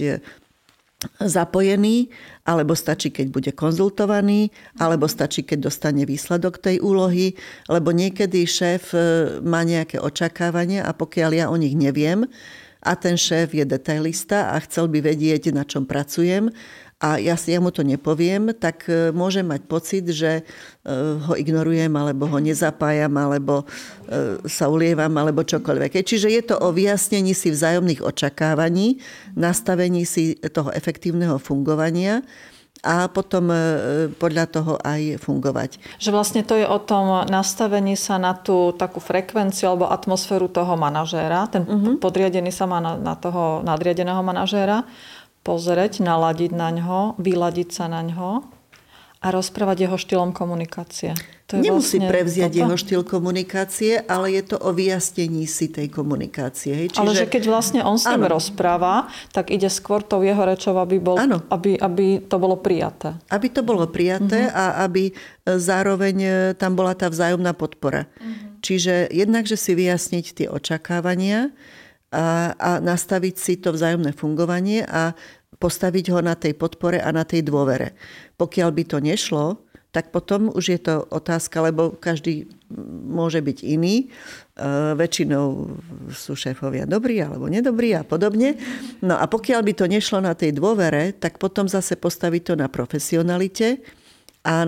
zapojený, alebo stačí, keď bude konzultovaný, alebo stačí, keď dostane výsledok tej úlohy, lebo niekedy šéf má nejaké očakávania a pokiaľ ja o nich neviem a ten šéf je detailista a chcel by vedieť, na čom pracujem, a ja mu to nepoviem, tak môžem mať pocit, že ho ignorujem, alebo ho nezapájam, alebo sa ulievam, alebo čokoľvek. Čiže je to o vyjasnení si vzájomných očakávaní, nastavení si toho efektívneho fungovania a potom podľa toho aj fungovať. Že vlastne to je o tom nastavení sa na tú takú frekvenciu alebo atmosféru toho manažéra. Ten podriadený sa má na toho nadriadeného manažéra. pozrieť, naladiť na ňo, vyladiť sa na ňo a rozprávať jeho štýlom komunikácie. To je Nemusí vlastne prevziať toto. jeho štýl komunikácie, ale je to o vyjasnení si tej komunikácie. Hej? Ale že keď vlastne on s ním rozpráva, tak ide skôr tou jeho rečou, aby to bolo prijaté. Aby to bolo prijaté a aby zároveň tam bola tá vzájomná podpora. Čiže jednak, že si vyjasniť tie očakávania a nastaviť si to vzájomné fungovanie a postaviť ho na tej podpore a na tej dôvere. Pokiaľ by to nešlo, tak potom už je to otázka, lebo každý môže byť iný. Väčšinou sú šéfovia dobrí alebo nedobrí a podobne. No a pokiaľ by to nešlo na tej dôvere, tak potom zase postaviť to na profesionalite a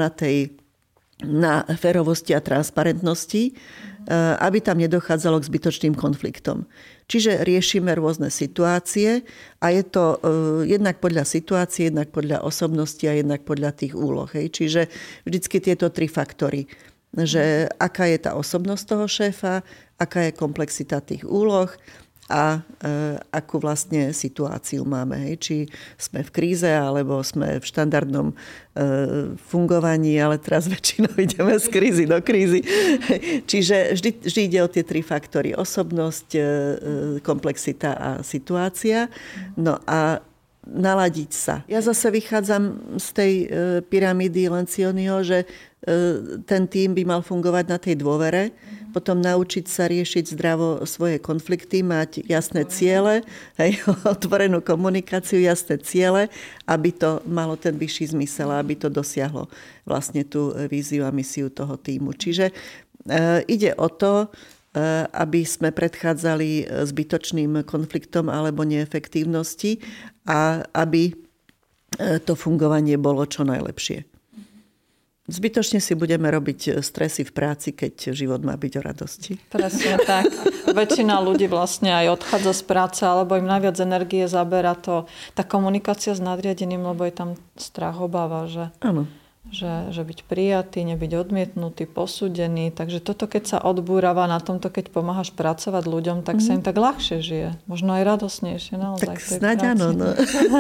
na férovosti a transparentnosti, aby tam nedochádzalo k zbytočným konfliktom. Čiže riešime rôzne situácie a je to jednak podľa situácie, jednak podľa osobnosti a jednak podľa tých úloh. Hej. Čiže vždycky tieto 3 faktory. Že aká je tá osobnosť toho šéfa, aká je komplexita tých úloh a akú vlastne situáciu máme. Hej. Či sme v kríze, alebo sme v štandardnom fungovaní, ale teraz väčšinou ideme z krízy do krízy. Čiže vždy ide o tie 3 faktory. Osobnosť, komplexita a situácia. No a naladiť sa. Ja zase vychádzam z tej pyramídy Lencioniho, že ten tím by mal fungovať na tej dôvere, potom naučiť sa riešiť zdravo svoje konflikty, mať jasné ciele, otvorenú komunikáciu, jasné ciele, aby to malo ten vyšší zmysel, aby to dosiahlo vlastne tú víziu a misiu toho tímu. Čiže ide o to, aby sme predchádzali zbytočným konfliktom alebo neefektívnosti a aby to fungovanie bolo čo najlepšie. Zbytočne si budeme robiť stresy v práci, keď život má byť o radosti. Presne tak. Väčšina ľudí vlastne aj odchádza z práce, alebo im najviac energie zabera tá komunikácia s nadriadeným, lebo je tam strach, obáva, že... Áno. Že byť prijatý, nebyť odmietnutý, posúdený. Takže toto, keď sa odbúrava na tomto, keď pomáhaš pracovať ľuďom, tak sa im tak ľahšie žije. Možno aj radosnejšie naozaj. Tak snáď áno. No.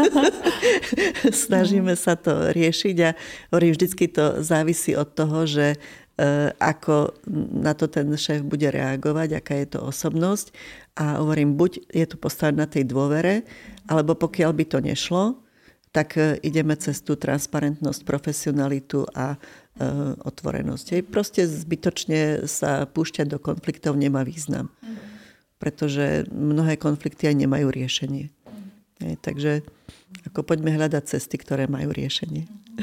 Snažíme sa to riešiť a hovorím, vždycky to závisí od toho, že ako na to ten šéf bude reagovať, aká je to osobnosť. A hovorím, buď je to postavené na tej dôvere, alebo pokiaľ by to nešlo, tak ideme cez tú transparentnosť, profesionalitu a otvorenosť. Proste zbytočne sa púšťať do konfliktov nemá význam. Pretože mnohé konflikty aj nemajú riešenie. Takže ako poďme hľadať cesty, ktoré majú riešenie.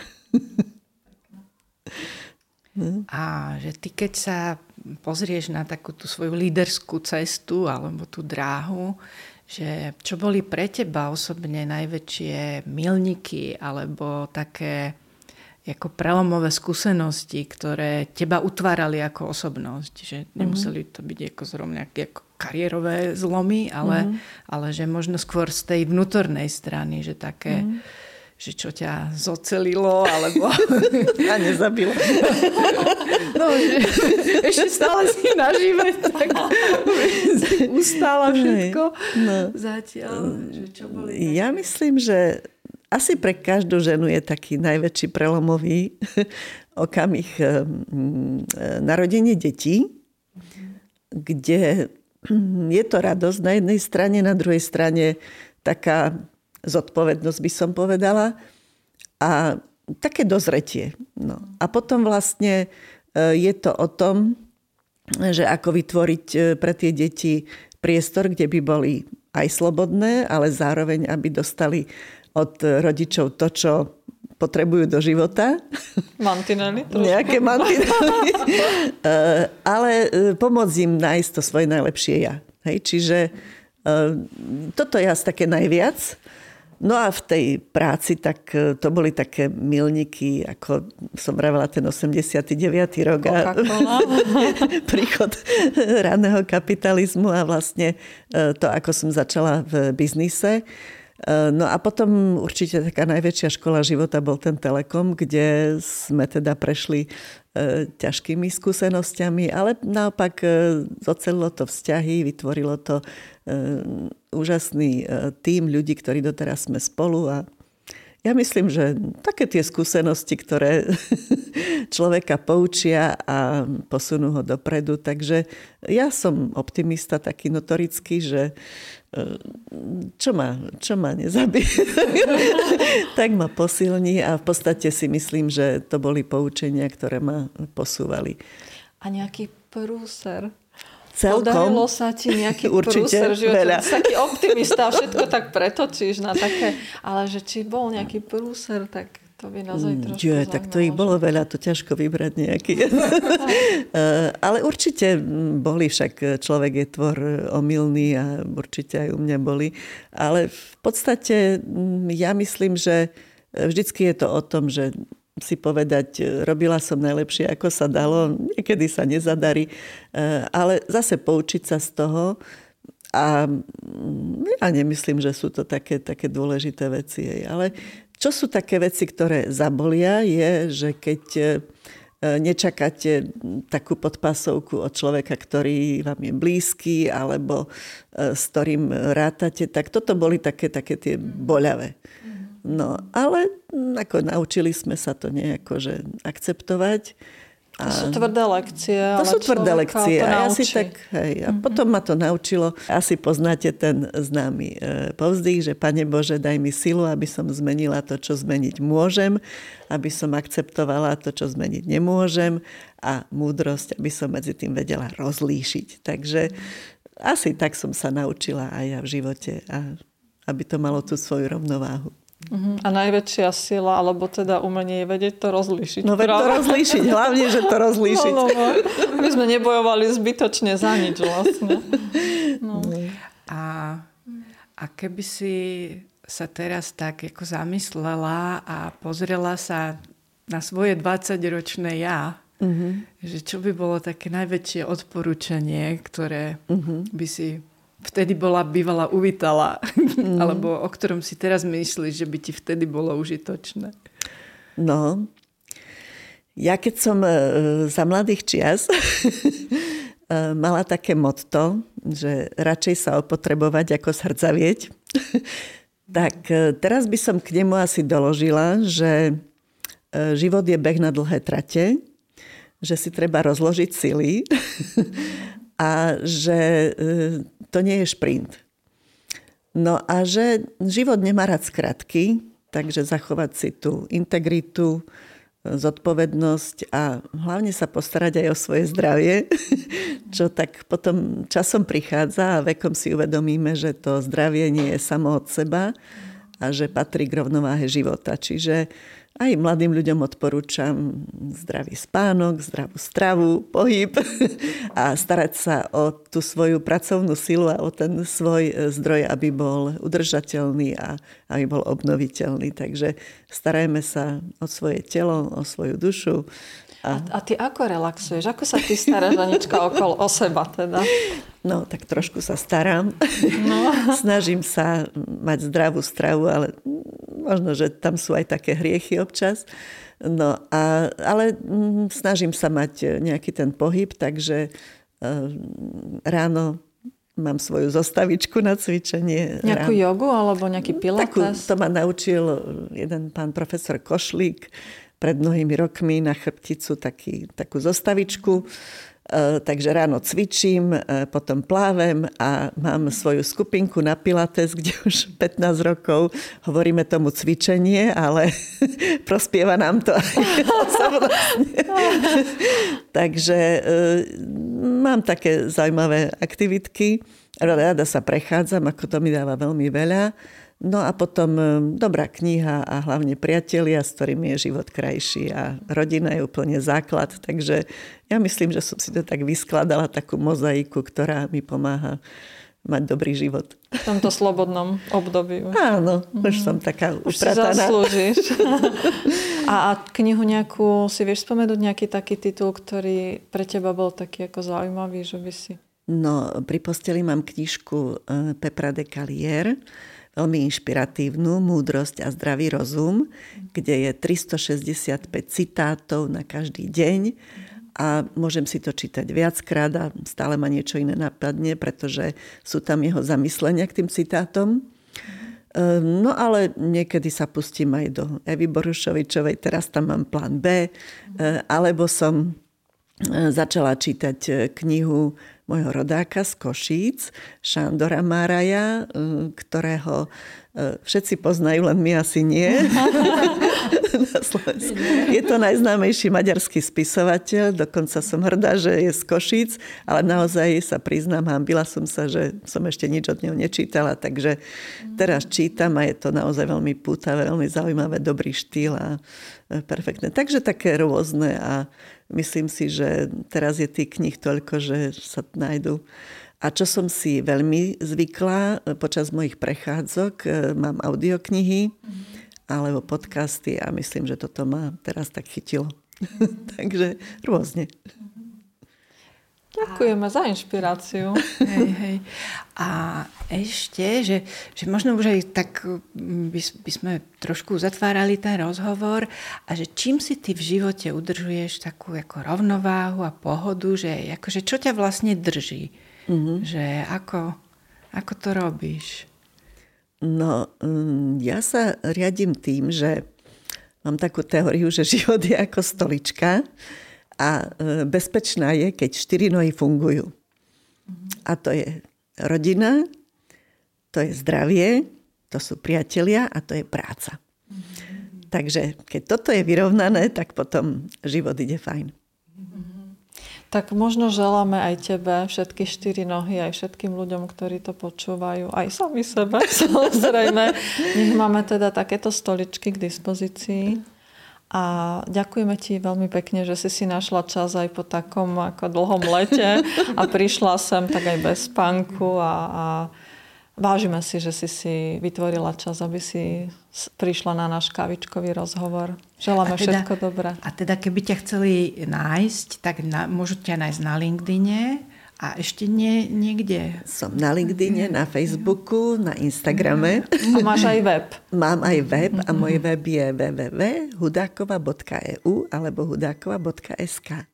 A že ty, keď sa pozrieš na takú tú svoju líderskú cestu alebo tú dráhu, že čo boli pre teba osobne najväčšie milníky alebo také ako prelomové skúsenosti, ktoré teba utvárali ako osobnosť. Že nemuseli to byť ako zrovna ako kariérové zlomy, ale že možno skôr z tej vnútornej strany, že také, že čo ťa zocelilo, alebo... A nezabilo. No, že ešte stále si nažive, tak ustála všetko. No. Zatiaľ, že čo boli... Ja myslím, že asi pre každú ženu je taký najväčší prelomový okamih narodenie detí, kde je to radosť na jednej strane, na druhej strane taká zodpovednosť, by som povedala, a také dozretie. No. A potom vlastne je to o tom, že ako vytvoriť pre tie deti priestor, kde by boli aj slobodné, ale zároveň, aby dostali od rodičov to, čo potrebujú do života. Mantinely? Nejaké mantinely. Ale pomôcť im nájsť to svoje najlepšie ja. Hej? Čiže toto je asi také najviac. No a v tej práci, tak to boli také milníky, ako som vravela, ten 89. rok a príchod raného kapitalizmu a vlastne to, ako som začala v biznise. No a potom určite taká najväčšia škola života bol ten Telekom, kde sme teda prešli ťažkými skúsenosťami, ale naopak zocelilo to vzťahy, vytvorilo to úžasný tím ľudí, ktorí doteraz sme spolu a ja myslím, že také tie skúsenosti, ktoré človeka poučia a posunú ho dopredu. Takže ja som optimista taký notorický, že čo ma nezabije, tak ma posilní a v podstate si myslím, že to boli poučenia, ktoré ma posúvali. A nejaký prúser? Celkom. Podarilo sa ti nejaký prúser v živote? Si taký optimista, všetko tak pretočíš na také, ale že či bol nejaký prúser, tak to by nás aj trošku zaujímalo. Tak to ich bolo veľa, to ťažko vybrať nejaký. Ale určite boli, však človek je tvor omylný a určite aj u mňa boli. Ale v podstate ja myslím, že vždycky je to o tom, že si povedať, robila som najlepšie, ako sa dalo, niekedy sa nezadarí, ale zase poučiť sa z toho a ja nemyslím, že sú to také dôležité veci. Ale čo sú také veci, ktoré zabolia, je, že keď nečakáte takú podpásovku od človeka, ktorý vám je blízky alebo s ktorým rátate, tak toto boli také tie boľavé. No, ale ako naučili sme sa to nejako, že akceptovať. To sú tvrdé lekcie. To sú tvrdé lekcie. A ja si tak, a potom ma to naučilo. Asi poznáte ten známy povzdych, že Pane Bože, daj mi silu, aby som zmenila to, čo zmeniť môžem, aby som akceptovala to, čo zmeniť nemôžem a múdrosť, aby som medzi tým vedela rozlíšiť. Takže asi tak som sa naučila aj ja v živote, a aby to malo tú svoju rovnováhu. A najväčšia sila, alebo teda umenie je vedieť to rozlíšiť. No veď to rozlíšiť, hlavne, že to rozlíšiť. No. My sme nebojovali zbytočne za nič vlastne. No. A keby si sa teraz tak ako zamyslela a pozrela sa na svoje 20-ročné ja, že čo by bolo také najväčšie odporúčanie, ktoré by si vtedy bývala uvítala, alebo o ktorom si teraz myslíš, že by ti vtedy bolo užitočné? No, ja keď som za mladých čias mala také motto, že radšej sa opotrebovať ako zhrdzavieť, tak teraz by som k nemu asi doložila, že život je beh na dlhé trate, že si treba rozložiť sily a že to nie je šprint. No a že život nemá rád skratky, takže zachovať si tú integritu, zodpovednosť a hlavne sa postarať aj o svoje zdravie, čo tak potom časom prichádza a vekom si uvedomíme, že to zdravie nie je samo od seba a že patrí k rovnováhe života. Čiže aj mladým ľuďom odporúčam zdravý spánok, zdravú stravu, pohyb a starať sa o tú svoju pracovnú silu a o ten svoj zdroj, aby bol udržateľný a aby bol obnoviteľný. Takže starajme sa o svoje telo, o svoju dušu. A ty ako relaxuješ? Ako sa ty staráš, Anička, o seba teda? No, tak trošku sa starám. No. Snažím sa mať zdravú stravu, ale možno, že tam sú aj také hriechy občas. No, ale snažím sa mať nejaký ten pohyb, takže ráno mám svoju zostavičku na cvičenie. Nejakú jogu alebo nejaký pilates? To ma naučil jeden pán profesor Košlík pred mnohými rokmi na chrbticu takú zostavičku. Takže ráno cvičím, potom plávem a mám svoju skupinku na pilates, kde už 15 rokov hovoríme tomu cvičenie, ale prospieva nám to aj osobnostne. Takže mám také zaujímavé aktivitky. Rada sa prechádzam, ako to mi dáva veľmi veľa. No a potom dobrá kniha a hlavne priatelia, s ktorými je život krajší a rodina je úplne základ. Takže ja myslím, že som si to tak vyskladala, takú mozaiku, ktorá mi pomáha mať dobrý život. V tomto slobodnom období. Áno, už som taká uprataná. Už si zaslúžiš. A knihu nejakú, si vieš spomenúť nejaký taký titul, ktorý pre teba bol taký ako zaujímavý, že by si... No, pri posteli mám knižku Pepra de Calier, veľmi inšpiratívnu, Múdrosť a zdravý rozum, kde je 365 citátov na každý deň a môžem si to čítať viackrát a stále ma niečo iné napadne, pretože sú tam jeho zamyslenia k tým citátom. No ale niekedy sa pustím aj do Evy Borušovičovej, teraz tam mám plán B, alebo som začala čítať knihu môjho rodáka z Košíc, Šandora Máraja, ktorého všetci poznajú, len my asi nie. Je to najznámejší maďarský spisovateľ, dokonca som hrdá, že je z Košíc, ale naozaj sa priznám, hanbila som sa, že som ešte nič od neho nečítala, takže teraz čítam a je to naozaj veľmi pútavé, veľmi zaujímavé, dobrý štýl a perfektné. Takže také rôzne a myslím si, že teraz je tých kníh toľko, že sa nájdu. A čo som si veľmi zvykla počas mojich prechádzok, mám audioknihy alebo podcasty a myslím, že toto ma teraz tak chytilo. Takže rôzne. Ďakujeme za inšpiráciu. Hej. A ešte, že možno už aj tak by sme trošku zatvárali ten rozhovor a že čím si ty v živote udržuješ takú ako rovnováhu a pohodu, že akože čo ťa vlastne drží? Že ako to robíš? No, ja sa riadím tým, že mám takú teóriu, že život je ako stolička a bezpečná je, keď 4 nohy fungujú. A to je rodina, to je zdravie, to sú priatelia a to je práca. Takže keď toto je vyrovnané, tak potom život ide fajn. Tak možno želáme aj tebe, všetky 4 nohy, aj všetkým ľuďom, ktorí to počúvajú, aj sami sebe, samozrejme. Nech máme teda takéto stoličky k dispozícii. A ďakujeme ti veľmi pekne, že si našla čas aj po takom ako dlhom lete a prišla sem tak aj bez spánku a vážime si, že si vytvorila čas, aby si prišla na náš kávičkový rozhovor. Želáme všetko dobré. A teda keby ťa chceli nájsť, tak môžu ťa nájsť na LinkedIne a ešte niekde. Som na LinkedIne, na Facebooku, na Instagrame. A máš aj web. Mám aj web a môj web je www.hudakova.eu alebo hudakova.sk.